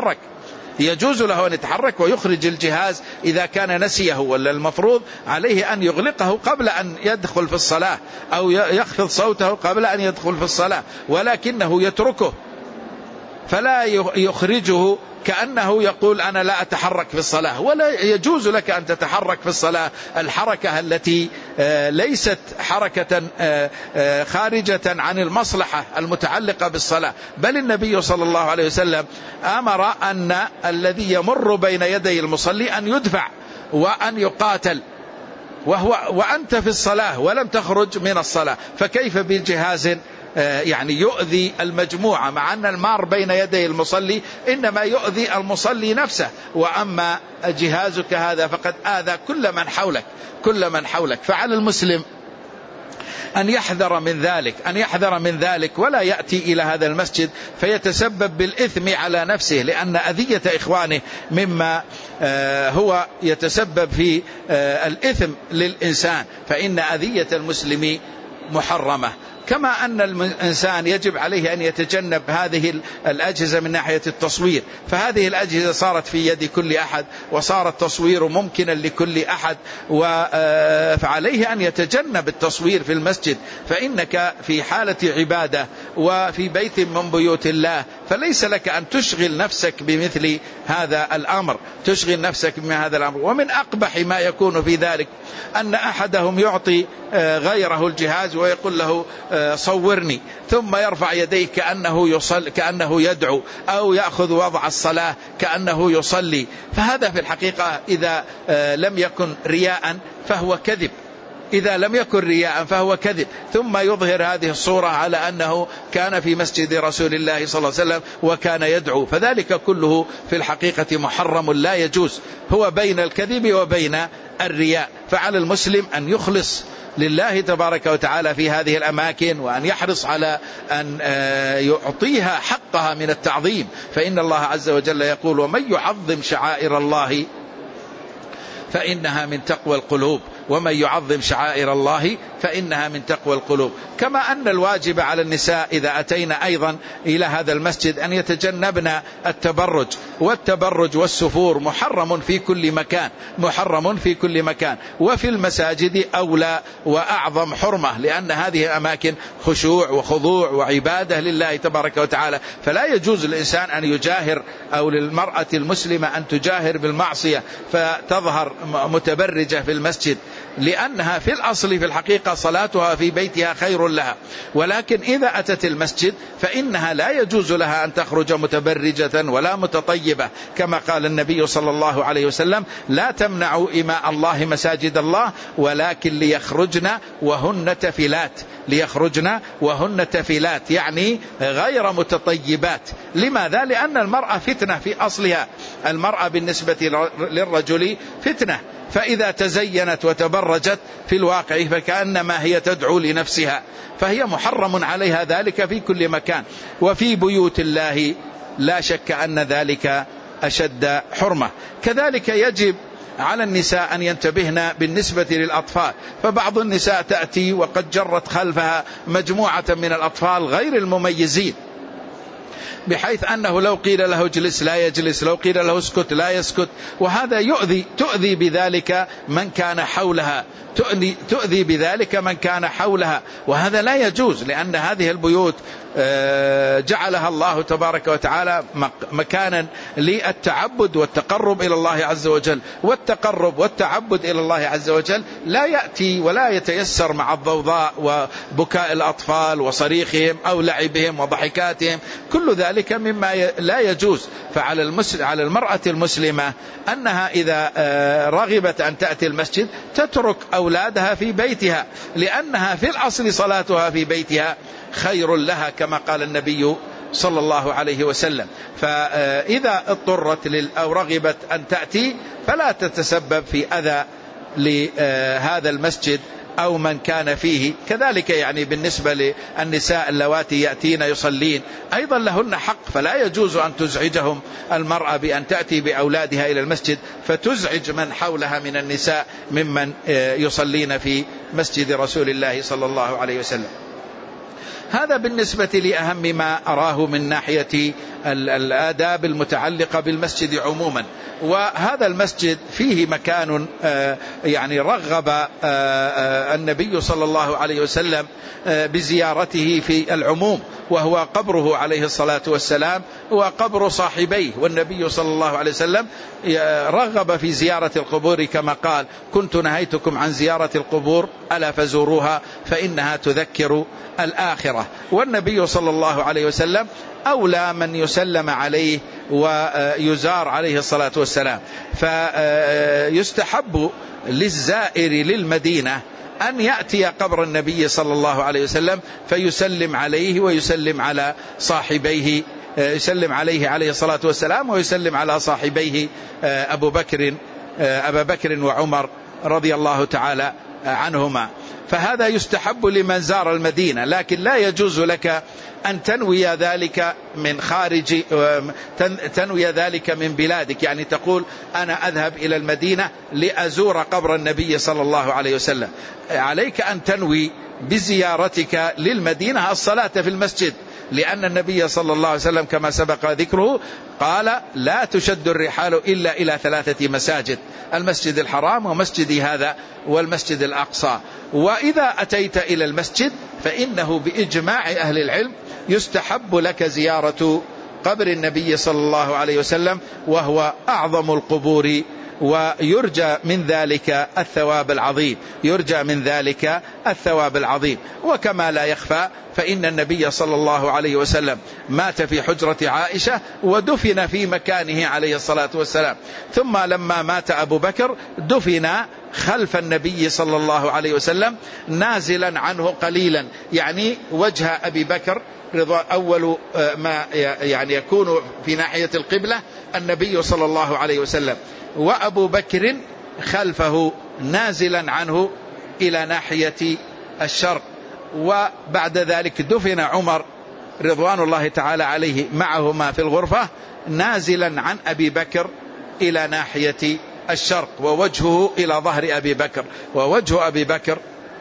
يتحرك ويخرج الجهاز إذا كان نسيه، ولا المفروض عليه أن يغلقه قبل أن يدخل في الصلاة أو يخفض صوته قبل أن يدخل في الصلاة، ولكنه يتركه فلا يخرجه كأنه يقول أنا لا أتحرك في الصلاة. ولا يجوز لك أن تتحرك في الصلاة الحركة التي ليست حركة خارجة عن المصلحة المتعلقة بالصلاة، بل النبي صلى الله عليه وسلم أمر أن الذي يمر بين يدي المصلي أن يدفع وأن يقاتل وأنت في الصلاة ولم تخرج من الصلاة، فكيف بالجهاز يعني يؤذي المجموعة، مع أن المار بين يدي المصلي إنما يؤذي المصلي نفسه، وأما جهازك هذا فقد آذى كل من حولك. فعلى المسلم أن يحذر من ذلك ولا يأتي إلى هذا المسجد فيتسبب بالإثم على نفسه، لأن أذية إخوانه مما هو يتسبب في الإثم للإنسان، فإن أذية المسلم محرمة. كما أن الإنسان يجب عليه أن يتجنب هذه الأجهزة من ناحية التصوير، فهذه الأجهزة صارت في يد كل أحد وصار التصوير ممكنا لكل أحد، فعليه أن يتجنب التصوير في المسجد، فإنك في حالة عبادة وفي بيت من بيوت الله، فليس لك أن تشغل نفسك بمثل هذا الأمر. ومن أقبح ما يكون في ذلك أن أحدهم يعطي غيره الجهاز ويقول له صورني، ثم يرفع يديه كأنه يدعو، أو يأخذ وضع الصلاة كأنه يصلي، فهذا في الحقيقة إذا لم يكن رياء فهو كذب، ثم يظهر هذه الصورة على أنه كان في مسجد رسول الله صلى الله عليه وسلم وكان يدعو، فذلك كله في الحقيقة محرم لا يجوز، هو بين الكذب وبين الرياء. فعلى المسلم أن يخلص لله تبارك وتعالى في هذه الأماكن، وأن يحرص على أن يعطيها حقها من التعظيم، فإن الله عز وجل يقول ومن يعظم شعائر الله فإنها من تقوى القلوب، ومن يعظم شعائر الله فإنها من تقوى القلوب. كما أن الواجب على النساء إذا أتينا أيضا إلى هذا المسجد أن يتجنبن والتبرج والسفور محرم في كل مكان، وفي المساجد أولى وأعظم حرمة، لأن هذه الأماكن خشوع وخضوع وعبادة لله تبارك وتعالى، فلا يجوز للإنسان أن يجاهر أو للمرأة المسلمة أن تجاهر بالمعصية فتظهر متبرجة في المسجد، لأنها في الأصل في الحقيقة صلاتها في بيتها خير لها، ولكن إذا أتت المسجد فإنها لا يجوز لها أن تخرج متبرجة ولا متطيبة، كما قال النبي صلى الله عليه وسلم لا تمنعوا إماء الله مساجد الله ولكن ليخرجن وهن تفلات، يعني غير متطيبات. لماذا؟ لأن المرأة فتنة في أصلها، المرأة بالنسبة للرجل فتنة، فإذا تزينت وتبرجت في الواقع فكأنما هي تدعو لنفسها، فهي محرم عليها ذلك في كل مكان. وفي بيوت الله لا شك أن ذلك أشد حرمة. كذلك يجب على النساء أن ينتبهن بالنسبة للأطفال، فبعض النساء تأتي وقد جرت خلفها مجموعة من الأطفال غير المميزين، بحيث أنه لو قيل له اجلس لا يجلس، لو قيل له اسكت لا يسكت، وهذا تؤذي بذلك من كان حولها، تؤذي بذلك من كان حولها، وهذا لا يجوز، لأن هذه البيوت جعلها الله تبارك وتعالى مكانا للتعبد والتقرب إلى الله عز وجل، والتقرب والتعبد إلى الله عز وجل لا يأتي ولا يتيسر مع الضوضاء وبكاء الأطفال وصريخهم أو لعبهم وضحكاتهم، كل ذلك مما لا يجوز. فعلى المرأة المسلمة أنها إذا رغبت أن تأتي المسجد تترك أولادها في بيتها، لأنها في الأصل صلاتها في بيتها خير لها كما قال النبي صلى الله عليه وسلم. فإذا اضطرت أو رغبت أن تأتي فلا تتسبب في أذى لهذا المسجد أو من كان فيه. كذلك يعني بالنسبة للنساء اللواتي يأتين يصلين أيضا لهن حق، فلا يجوز أن تزعجهم المرأة بأن تأتي بأولادها إلى المسجد فتزعج من حولها من النساء ممن يصلين في مسجد رسول الله صلى الله عليه وسلم. هذا بالنسبة لأهم ما أراه من ناحية الآداب المتعلقة بالمسجد عموما. وهذا المسجد فيه مكان يعني رغب النبي صلى الله عليه وسلم بزيارته في العموم، وهو قبره عليه الصلاة والسلام وقبر صاحبيه، والنبي صلى الله عليه وسلم رغب في زيارة القبور كما قال: كنت نهيتكم عن زيارة القبور ألا فزوروها فإنها تذكر الآخرة. والنبي صلى الله عليه وسلم أولى من يسلم عليه ويزار عليه الصلاة والسلام. فيستحب للزائر للمدينة أن يأتي قبر النبي صلى الله عليه وسلم فيسلم عليه ويسلم على صاحبيه، يسلم عليه عليه الصلاة والسلام ويسلم على صاحبيه أبا بكر وعمر رضي الله تعالى عنهما. فهذا يستحب لمن زار المدينة، لكن لا يجوز لك أن تنوي ذلك من خارج، تنوي ذلك من بلادك، يعني تقول أنا أذهب إلى المدينة لأزور قبر النبي صلى الله عليه وسلم. عليك أن تنوي بزيارتك للمدينة الصلاة في المسجد، لأن النبي صلى الله عليه وسلم كما سبق ذكره قال: لا تشد الرحال إلا إلى 3 مساجد: المسجد الحرام ومسجدي هذا والمسجد الأقصى. وإذا أتيت إلى المسجد فإنه بإجماع أهل العلم يستحب لك زيارة قبر النبي صلى الله عليه وسلم، وهو أعظم القبور، ويرجى من ذلك الثواب العظيم، يرجى من ذلك الثواب العظيم. وكما لا يخفى فإن النبي صلى الله عليه وسلم مات في حجرة عائشة ودفن في مكانه عليه الصلاة والسلام، ثم لما مات أبو بكر دفن خلف النبي صلى الله عليه وسلم نازلا عنه قليلا، يعني وجه أبي بكر أول ما يعني يكون في ناحية القبلة النبي صلى الله عليه وسلم، وأبو بكر خلفه نازلا عنه إلى ناحية الشرق. وبعد ذلك دفن عمر رضوان الله تعالى عليه معهما في الغرفة نازلا عن أبي بكر إلى ناحية الشرق، ووجهه إلى ظهر أبي بكر، ووجه أبي بكر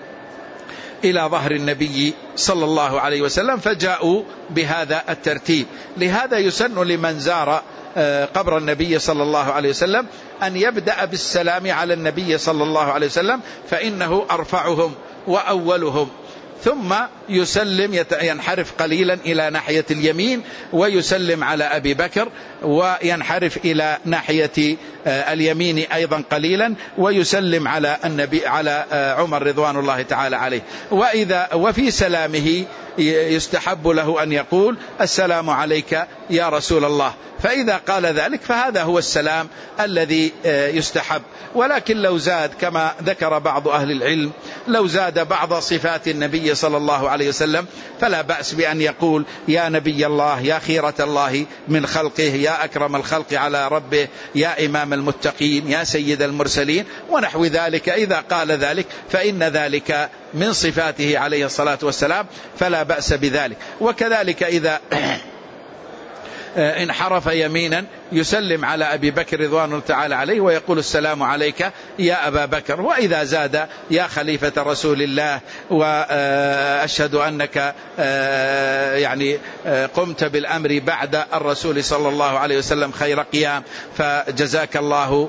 إلى ظهر النبي صلى الله عليه وسلم، فجاءوا بهذا الترتيب. لهذا يسن لمن زار قبر النبي صلى الله عليه وسلم أن يبدأ بالسلام على النبي صلى الله عليه وسلم، فإنه أرفعهم وأولهم، ثم يسلم، ينحرف قليلا إلى ناحية اليمين ويسلم على أبي بكر، وينحرف إلى ناحية اليمين أيضا قليلا ويسلم على النبي على عمر رضوان الله تعالى عليه. وفي سلامه يستحب له أن يقول: السلام عليك يا رسول الله. فإذا قال ذلك فهذا هو السلام الذي يستحب. ولكن لو زاد كما ذكر بعض أهل العلم، لو زاد بعض صفات النبي صلى الله عليه وسلم فلا بأس بأن يقول: يا نبي الله، يا خيرة الله من خلقه، يا أكرم الخلق على ربه، يا إمام المتقين، يا سيد المرسلين، ونحو ذلك. إذا قال ذلك فإن ذلك من صفاته عليه الصلاة والسلام، فلا بأس بذلك. وكذلك إذا انحرف يمينا يسلم على أبي بكر رضوان الله تعالى عليه ويقول السلام عليك يا أبا بكر. وإذا زاد يا خليفة رسول الله وأشهد أنك يعني قمت بالأمر بعد الرسول صلى الله عليه وسلم خير قيام، فجزاك الله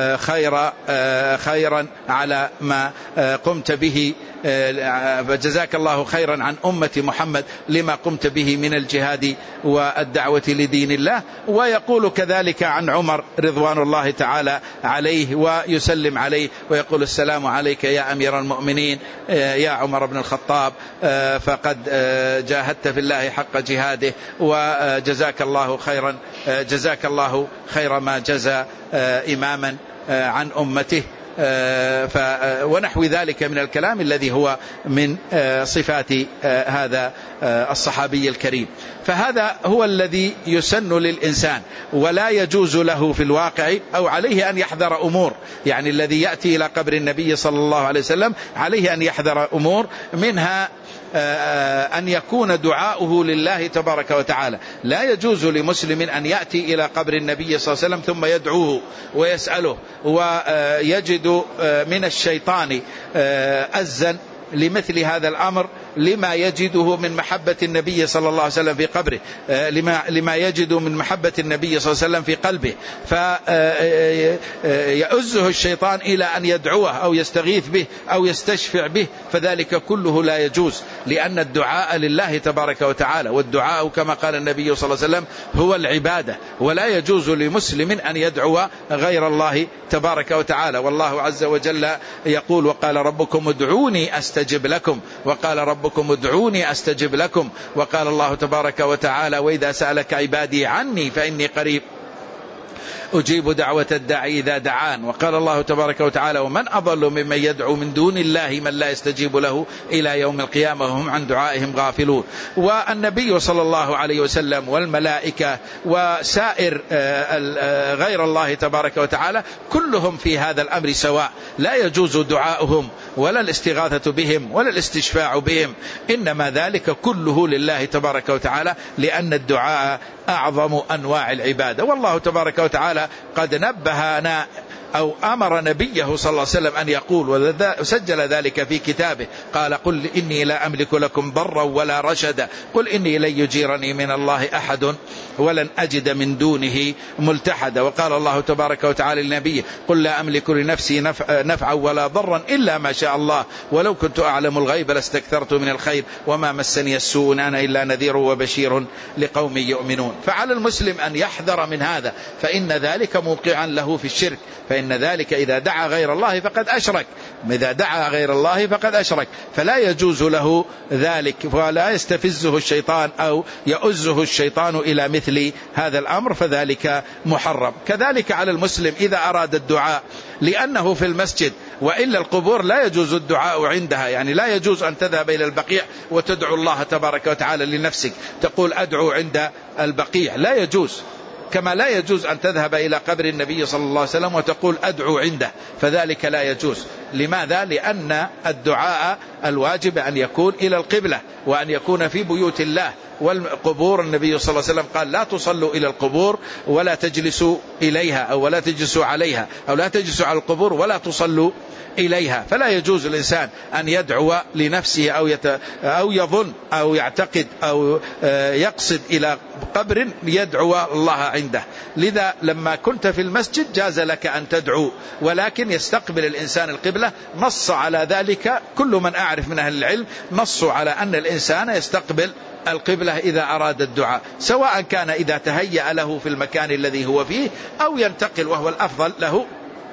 خيرا على ما قمت به، فجزاك الله خيرا عن أمة محمد لما قمت به من الجهاد والدعوة لدين الله. ويقول كذلك عن عمر رضوان الله تعالى عليه ويسلم عليه ويقول السلام عليك يا أمير المؤمنين يا عمر بن الخطاب، فقد جاهدت في الله حق جهاده وجزاك الله خيرا، جزاك الله خير ما جزى إماما عن أمته، ونحو ذلك من الكلام الذي هو من صفات هذا الصحابي الكريم. فهذا هو الذي يسن للإنسان، ولا يجوز له في الواقع أو عليه أن يحذر أمور، يعني الذي يأتي إلى قبر النبي صلى الله عليه وسلم عليه أن يحذر أمور، منها أن يكون دعاؤه لله تبارك وتعالى. لا يجوز لمسلم أن يأتي إلى قبر النبي صلى الله عليه وسلم ثم يدعوه ويسأله ويجد من الشيطان أزا لمثل هذا الأمر، لما يجده من محبة النبي صلى الله عليه وسلم في قبره، لما يجد من محبة النبي صلى الله عليه وسلم في قلبه، فيؤزه الشيطان إلى أن يدعوه أو يستغيث به أو يستشفع به، فذلك كله لا يجوز، لأن الدعاء لله تبارك وتعالى، والدعاء كما قال النبي صلى الله عليه وسلم هو العبادة، ولا يجوز لمسلم أن يدعو غير الله تبارك وتعالى. والله عز وجل يقول وقال ربكم ادعوني أستجب لكم، وقال ربكم ادعوني أستجب لكم، وقال الله تبارك وتعالى وإذا سألك عبادي عني فإني قريب أجيب دعوة الداعي إذا دعان، وقال الله تبارك وتعالى ومن أضل ممن يدعو من دون الله من لا يستجيب له إلى يوم القيامة وهم عن دعائهم غافلون. والنبي صلى الله عليه وسلم والملائكة وسائر غير الله تبارك وتعالى كلهم في هذا الأمر سواء، لا يجوز دعاؤهم ولا الاستغاثة بهم ولا الاستشفاع بهم، إنما ذلك كله لله تبارك وتعالى، لأن الدعاء أعظم أنواع العبادة. والله تبارك وتعالى قد نبهنا أو أمر نبيه صلى الله عليه وسلم أن يقول، وسجل ذلك في كتابه، قال قل إني لا أملك لكم ضرا ولا رشدا، قل إني لن يجيرني من الله أحد ولن أجد من دونه ملتحدا. وقال الله تبارك وتعالى للنبي قل لا أملك لنفسي نفعا ولا ضرا إلا ما شاء الله ولو كنت أعلم الغيب لاستكثرت من الخير وما مسني السوء أنا إلا نذير وبشير لقوم يؤمنون. فعلى المسلم أن يحذر من هذا، فإن ذلك موقعا له في الشرك، فإن ذلك إذا دعا غير الله فقد أشرك، إذا دعا غير الله فقد أشرك، فلا يجوز له ذلك، ولا يستفزه الشيطان أو يؤزه الشيطان إلى مثل هذا الأمر، فذلك محرم. كذلك على المسلم إذا أراد الدعاء لأنه في المسجد، وإلا القبور لا يجوز الدعاء عندها، يعني لا يجوز أن تذهب إلى البقيع وتدعو الله تبارك وتعالى لنفسك، تقول أدعو عند البقيع، لا يجوز، كما لا يجوز أن تذهب إلى قبر النبي صلى الله عليه وسلم وتقول أدعو عنده، فذلك لا يجوز. لماذا؟ لأن الدعاء الواجب أن يكون إلى القبلة وأن يكون في بيوت الله، والقبور النبي صلى الله عليه وسلم قال لا تصلوا إلى القبور ولا تجلسوا إليها، أو ولا تجلسوا عليها، أو لا تجلسوا على القبور ولا تصلوا إليها. فلا يجوز الإنسان أن يدعو لنفسه أو يظن أو يعتقد أو يقصد إلى قبر يدعو الله عنده. لذا لما كنت في المسجد جاز لك أن تدعو، ولكن يستقبل الإنسان القبلة. نص على ذلك كل من أعرف من أهل العلم، نصوا على أن الإنسان يستقبل القبلة إذا أراد الدعاء، سواء كان إذا تهيأ له في المكان الذي هو فيه أو ينتقل، وهو الأفضل له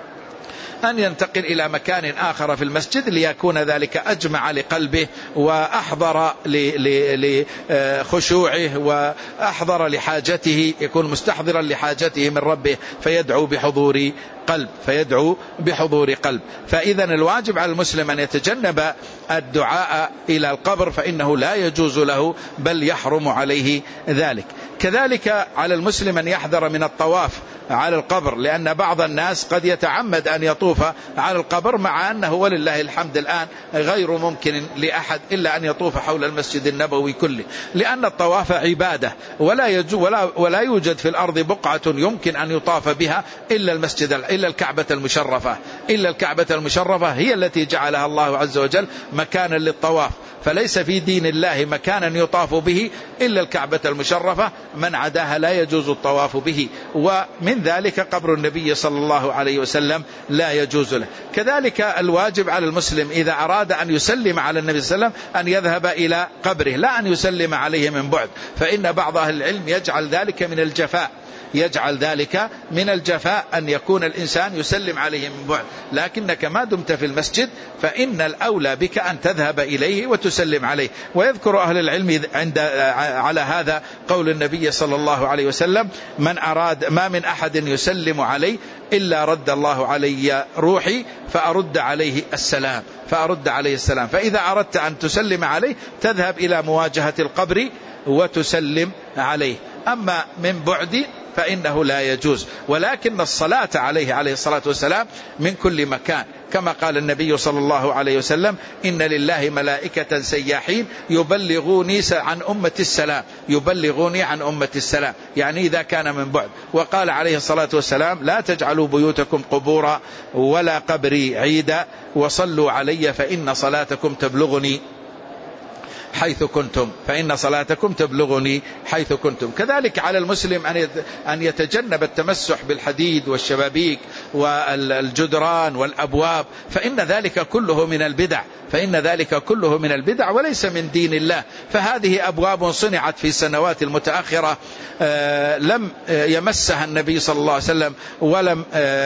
أن ينتقل إلى مكان آخر في المسجد ليكون ذلك أجمع لقلبه وأحضر لخشوعه وأحضر لحاجته، يكون مستحضرا لحاجته من ربه، فيدعو بحضور قلب. فإذا الواجب على المسلم أن يتجنب الدعاء إلى القبر، فإنه لا يجوز له بل يحرم عليه ذلك. كذلك على المسلم أن يحذر من الطواف على القبر، لأن بعض الناس قد يتعمد أن يطوف على القبر، مع أنه ولله الحمد الآن غير ممكن لأحد إلا أن يطوف حول المسجد النبوي كله، لأن الطواف عبادة، ولا يوجد في الأرض بقعة يمكن أن يطاف بها إلا الكعبة المشرفة. إلا الكعبة المشرفة هي التي جعلها الله عز وجل مكانا للطواف، فليس في دين الله مكانا يطاف به إلا الكعبة المشرفة، من عداها لا يجوز الطواف به. ومن ذلك قبر النبي صلى الله عليه وسلم لا يجوز له. كذلك الواجب على المسلم إذا أراد أن يسلم على النبي صلى الله عليه وسلم أن يذهب إلى قبره، لا أن يسلم عليه من بعد، فإن بعض أهل العلم يجعل ذلك من الجفاء أن يكون الإنسان يسلم عليه من بعد، لكنك ما دمت في المسجد فإن الأولى بك أن تذهب إليه وتسلم عليه. ويذكر أهل العلم على هذا قول النبي صلى الله عليه وسلم: ما من أحد يسلم علي إلا رد الله علي روحي فأرد عليه السلام. فإذا أردت أن تسلم عليه تذهب إلى مواجهة القبر وتسلم عليه، أما من بعد فإنه لا يجوز. ولكن الصلاة عليه الصلاة والسلام من كل مكان، كما قال النبي صلى الله عليه وسلم: إن لله ملائكة سياحين يبلغوني عن أمة السلام، يعني إذا كان من بعد. وقال عليه الصلاة والسلام: لا تجعلوا بيوتكم قبورا ولا قبري عيدا وصلوا علي فإن صلاتكم تبلغني حيث كنتم. كذلك على المسلم أن يتجنب التمسح بالحديد والشبابيك والجدران والأبواب، فإن ذلك كله من البدع وليس من دين الله. فهذه أبواب صنعت في السنوات المتأخرة لم يمسها النبي صلى الله عليه وسلم، ولم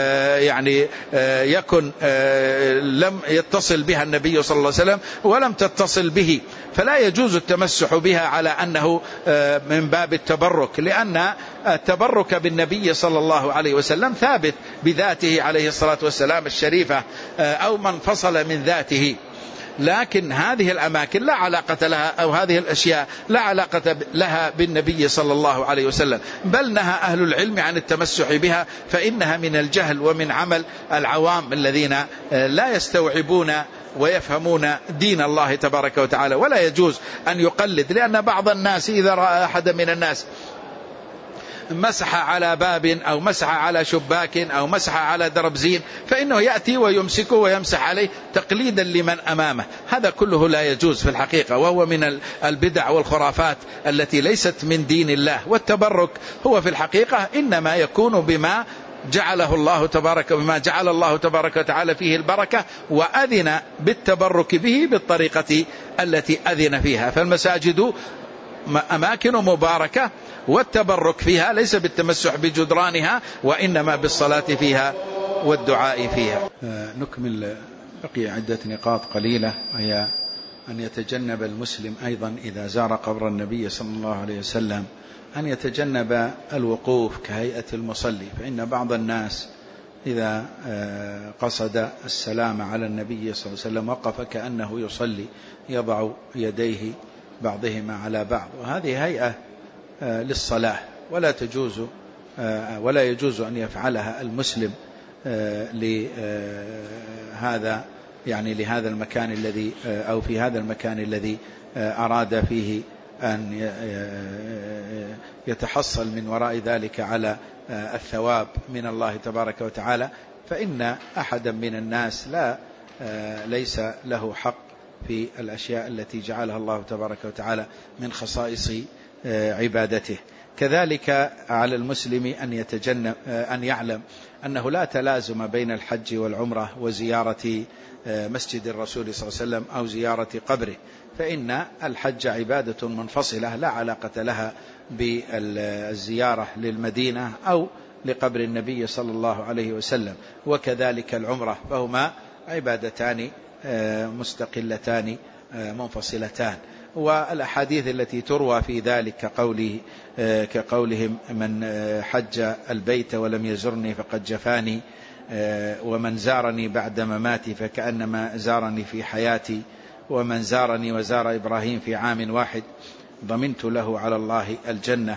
لم يتصل بها النبي صلى الله عليه وسلم ولم تتصل به، فلا يجوز التمسح بها على أنه من باب التبرك، لأن التبرك بالنبي صلى الله عليه وسلم ثابت بذاته عليه الصلاة والسلام الشريفة أو من فصل من ذاته. لكن هذه الأماكن لا علاقة لها، أو هذه الأشياء لا علاقة لها بالنبي صلى الله عليه وسلم، بل نهى أهل العلم عن التمسح بها، فإنها من الجهل ومن عمل العوام الذين لا يستوعبون ويفهمون دين الله تبارك وتعالى. ولا يجوز أن يقلد، لأن بعض الناس إذا رأى أحد من الناس مسح على باب أو مسح على شباك أو مسح على درب زين فإنه يأتي ويمسكه ويمسح عليه تقليدا لمن أمامه. هذا كله لا يجوز في الحقيقة، وهو من البدع والخرافات التي ليست من دين الله. والتبرك هو في الحقيقة إنما يكون بما جعل الله تبارك وتعالى فيه البركة، وأذن بالتبرك به بالطريقة التي أذن فيها. فالمساجد أماكن مباركة، والتبرك فيها ليس بالتمسح بجدرانها، وإنما بالصلاة فيها والدعاء فيها. نكمل بقي عدة نقاط قليلة، هي أن يتجنب المسلم أيضا إذا زار قبر النبي صلى الله عليه وسلم أن يتجنب الوقوف كهيئة المصلي، فإن بعض الناس إذا قصد السلام على النبي صلى الله عليه وسلم وقف كأنه يصلي، يضع يديه بعضهما على بعض، وهذه هيئة للصلاة ولا يجوز أن يفعلها المسلم لهذا المكان الذي أو في هذا المكان الذي أراد فيه أن يتحصل من وراء ذلك على الثواب من الله تبارك وتعالى. فإن أحدا من الناس ليس له حق في الأشياء التي جعلها الله تبارك وتعالى من خصائص عبادته. كذلك على المسلم أن يعلم أنه لا تلازم بين الحج والعمرة وزيارة مسجد الرسول صلى الله عليه وسلم أو زيارة قبره، فإن الحج عبادة منفصلة لا علاقة لها بالزيارة للمدينة أو لقبر النبي صلى الله عليه وسلم. وكذلك العمرة، فهما عبادتان مستقلتان منفصلتان. والأحاديث التي تروى في ذلك كقولهم: من حج البيت ولم يزرني فقد جفاني، ومن زارني بعد مماتي فكأنما زارني في حياتي، ومن زارني وزار إبراهيم في عام واحد ضمنت له على الله الجنة.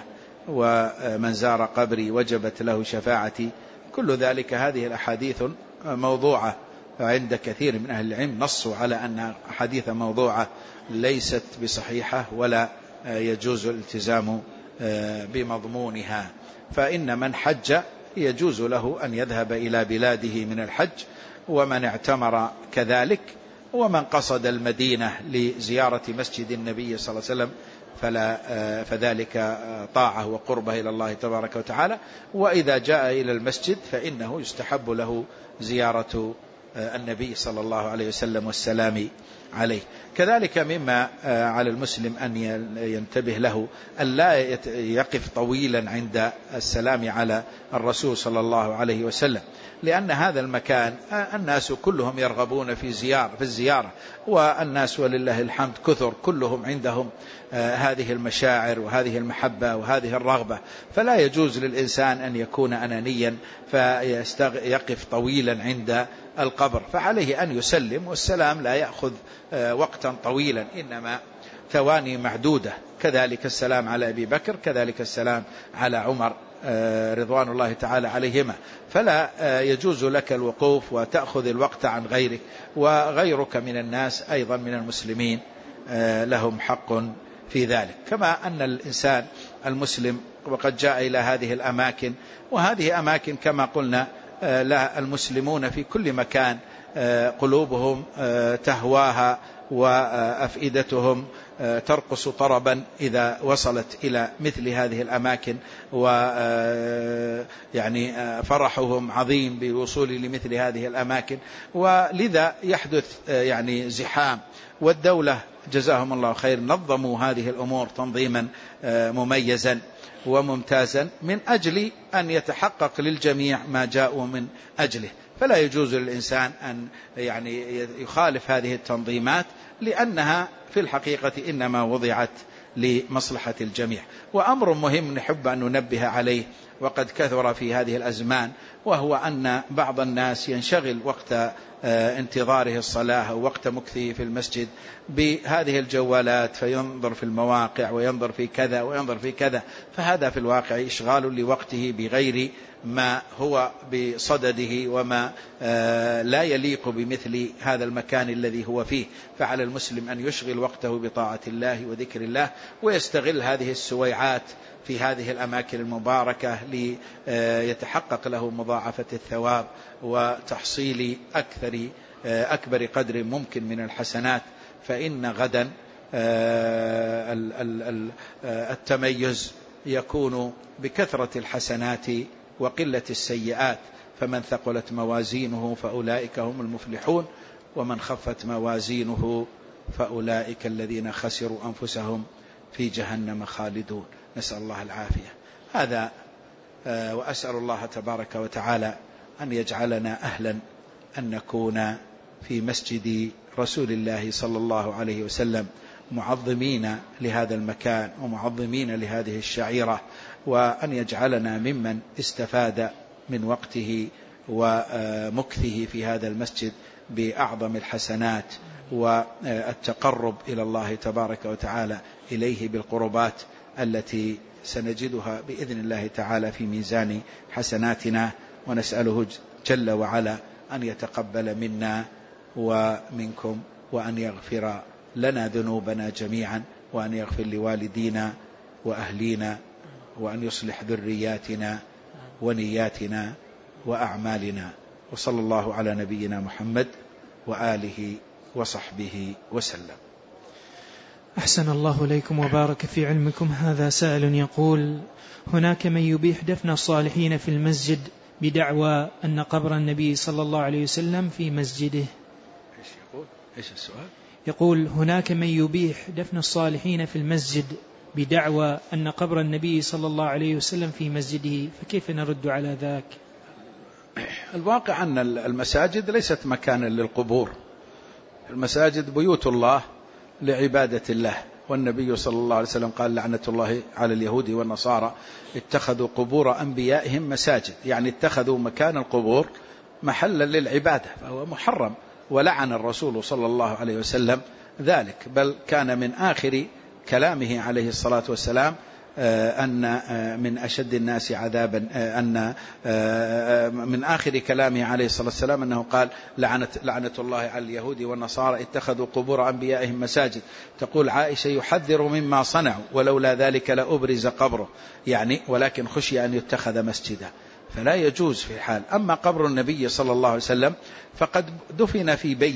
ومن زار قبري وجبت له شفاعتي، كل ذلك هذه الأحاديث موضوعة عند كثير من أهل العلم، نصوا على أن أحاديث موضوعة ليست بصحيحة ولا يجوز الالتزام بمضمونها. فإن من حج يجوز له أن يذهب إلى بلاده من الحج، ومن اعتمر كذلك، ومن قصد المدينة لزيارة مسجد النبي صلى الله عليه وسلم فذلك طاعة وقربة إلى الله تبارك وتعالى. وإذا جاء إلى المسجد فإنه يستحب له زيارة النبي صلى الله عليه وسلم والسلام عليه. كذلك مما على المسلم أن ينتبه له أن لا يقف طويلا عند السلام على الرسول صلى الله عليه وسلم، لأن هذا المكان الناس كلهم يرغبون في الزيارة، والناس ولله الحمد كثر كلهم عندهم هذه المشاعر وهذه المحبة وهذه الرغبة، فلا يجوز للإنسان أن يكون أنانيا فيقف طويلا عند القبر، فعليه أن يسلم، والسلام لا يأخذ وقتا طويلا، إنما ثواني معدودة. كذلك السلام على أبي بكر، كذلك السلام على عمر رضوان الله تعالى عليهما، فلا يجوز لك الوقوف وتأخذ الوقت عن غيرك، وغيرك من الناس أيضا من المسلمين لهم حق في ذلك. كما أن الإنسان المسلم وقد جاء إلى هذه الأماكن، وهذه أماكن كما قلنا لا المسلمون في كل مكان قلوبهم تهواها وأفئدتهم ترقص طربا إذا وصلت إلى مثل هذه الأماكن، ويعني فرحهم عظيم بوصول لمثل هذه الأماكن، ولذا يحدث يعني زحام. والدولة جزاهم الله خير نظموا هذه الأمور تنظيما مميزا وممتازا من أجل أن يتحقق للجميع ما جاءوا من أجله، فلا يجوز للإنسان أن يعني يخالف هذه التنظيمات، لأنها في الحقيقة إنما وضعت لمصلحة الجميع. وأمر مهم نحب أن ننبه عليه وقد كثر في هذه الأزمان، وهو أن بعض الناس ينشغل وقت انتظاره الصلاة أو وقت مكثه في المسجد بهذه الجوالات، فينظر في المواقع وينظر في كذا وينظر في كذا، فهذا في الواقع إشغال لوقته بغير ما هو بصدده وما لا يليق بمثل هذا المكان الذي هو فيه. فعلى المسلم أن يشغل وقته بطاعة الله وذكر الله، ويستغل هذه السويعات في هذه الأماكن المباركة ليتحقق له مضاعفة الثواب وتحصيل أكبر قدر ممكن من الحسنات. فإن غدا التميز يكون بكثرة الحسنات وقلة السيئات، فمن ثقلت موازينه فأولئك هم المفلحون، ومن خفت موازينه فأولئك الذين خسروا أنفسهم في جهنم خالدون. نسأل الله العافية. هذا وأسأل الله تبارك وتعالى أن يجعلنا أهلا أن نكون في مسجد رسول الله صلى الله عليه وسلم معظمين لهذا المكان ومعظمين لهذه الشعيرة، وأن يجعلنا ممن استفاد من وقته ومكثه في هذا المسجد بأعظم الحسنات والتقرب إلى الله تبارك وتعالى إليه بالقربات التي سنجدها بإذن الله تعالى في ميزان حسناتنا. ونسأله جل وعلا أن يتقبل منا ومنكم، وأن يغفر لنا ذنوبنا جميعا، وأن يغفر لوالدينا وأهلينا، وأن يصلح ذرياتنا ونياتنا وأعمالنا. وصلى الله على نبينا محمد وآله وصحبه وسلم. أحسن الله إليكم وبارك في علمكم. هذا سائل يقول: هناك من يبيح دفن الصالحين في المسجد بدعوى أن قبر النبي صلى الله عليه وسلم في مسجده. إيش السؤال؟ يقول: هناك من يبيح دفن الصالحين في المسجد بدعوى أن قبر النبي صلى الله عليه وسلم في مسجده، فكيف نرد على ذاك؟ الواقع أن المساجد ليست مكانا للقبور، المساجد بيوت الله لعبادة الله، والنبي صلى الله عليه وسلم قال: لعنة الله على اليهود والنصارى اتخذوا قبور أنبيائهم مساجد، يعني اتخذوا مكان القبور محلا للعبادة، فهو محرم، ولعن الرسول صلى الله عليه وسلم ذلك، بل كان من آخر كلامه عليه الصلاة والسلام أن من أشد الناس عذابا أن من آخر كلامه عليه الصلاة والسلام أنه قال لعنة الله على اليهود والنصارى اتخذوا قبور أنبيائهم مساجد. تقول عائشة يحذر مما صنعوا ولولا ذلك لأبرز قبره، يعني ولكن خشي أن يتخذ مسجدا، فلا يجوز في حال. أما قبر النبي صلى الله عليه وسلم فقد دفن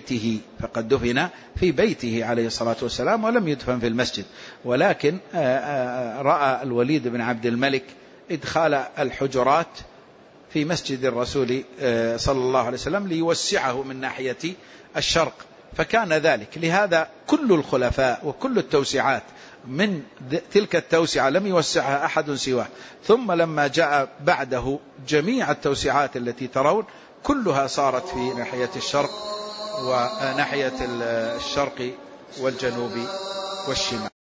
في بيته عليه الصلاة والسلام ولم يدفن في المسجد، ولكن رأى الوليد بن عبد الملك إدخال الحجرات في مسجد الرسول صلى الله عليه وسلم ليوسعه من ناحية الشرق، فكان ذلك. لهذا كل الخلفاء وكل التوسعات من تلك التوسعة لم يوسعها أحد سواه، ثم لما جاء بعده جميع التوسعات التي ترون كلها صارت في ناحية الشرق وناحية الشرق والجنوب والشمال.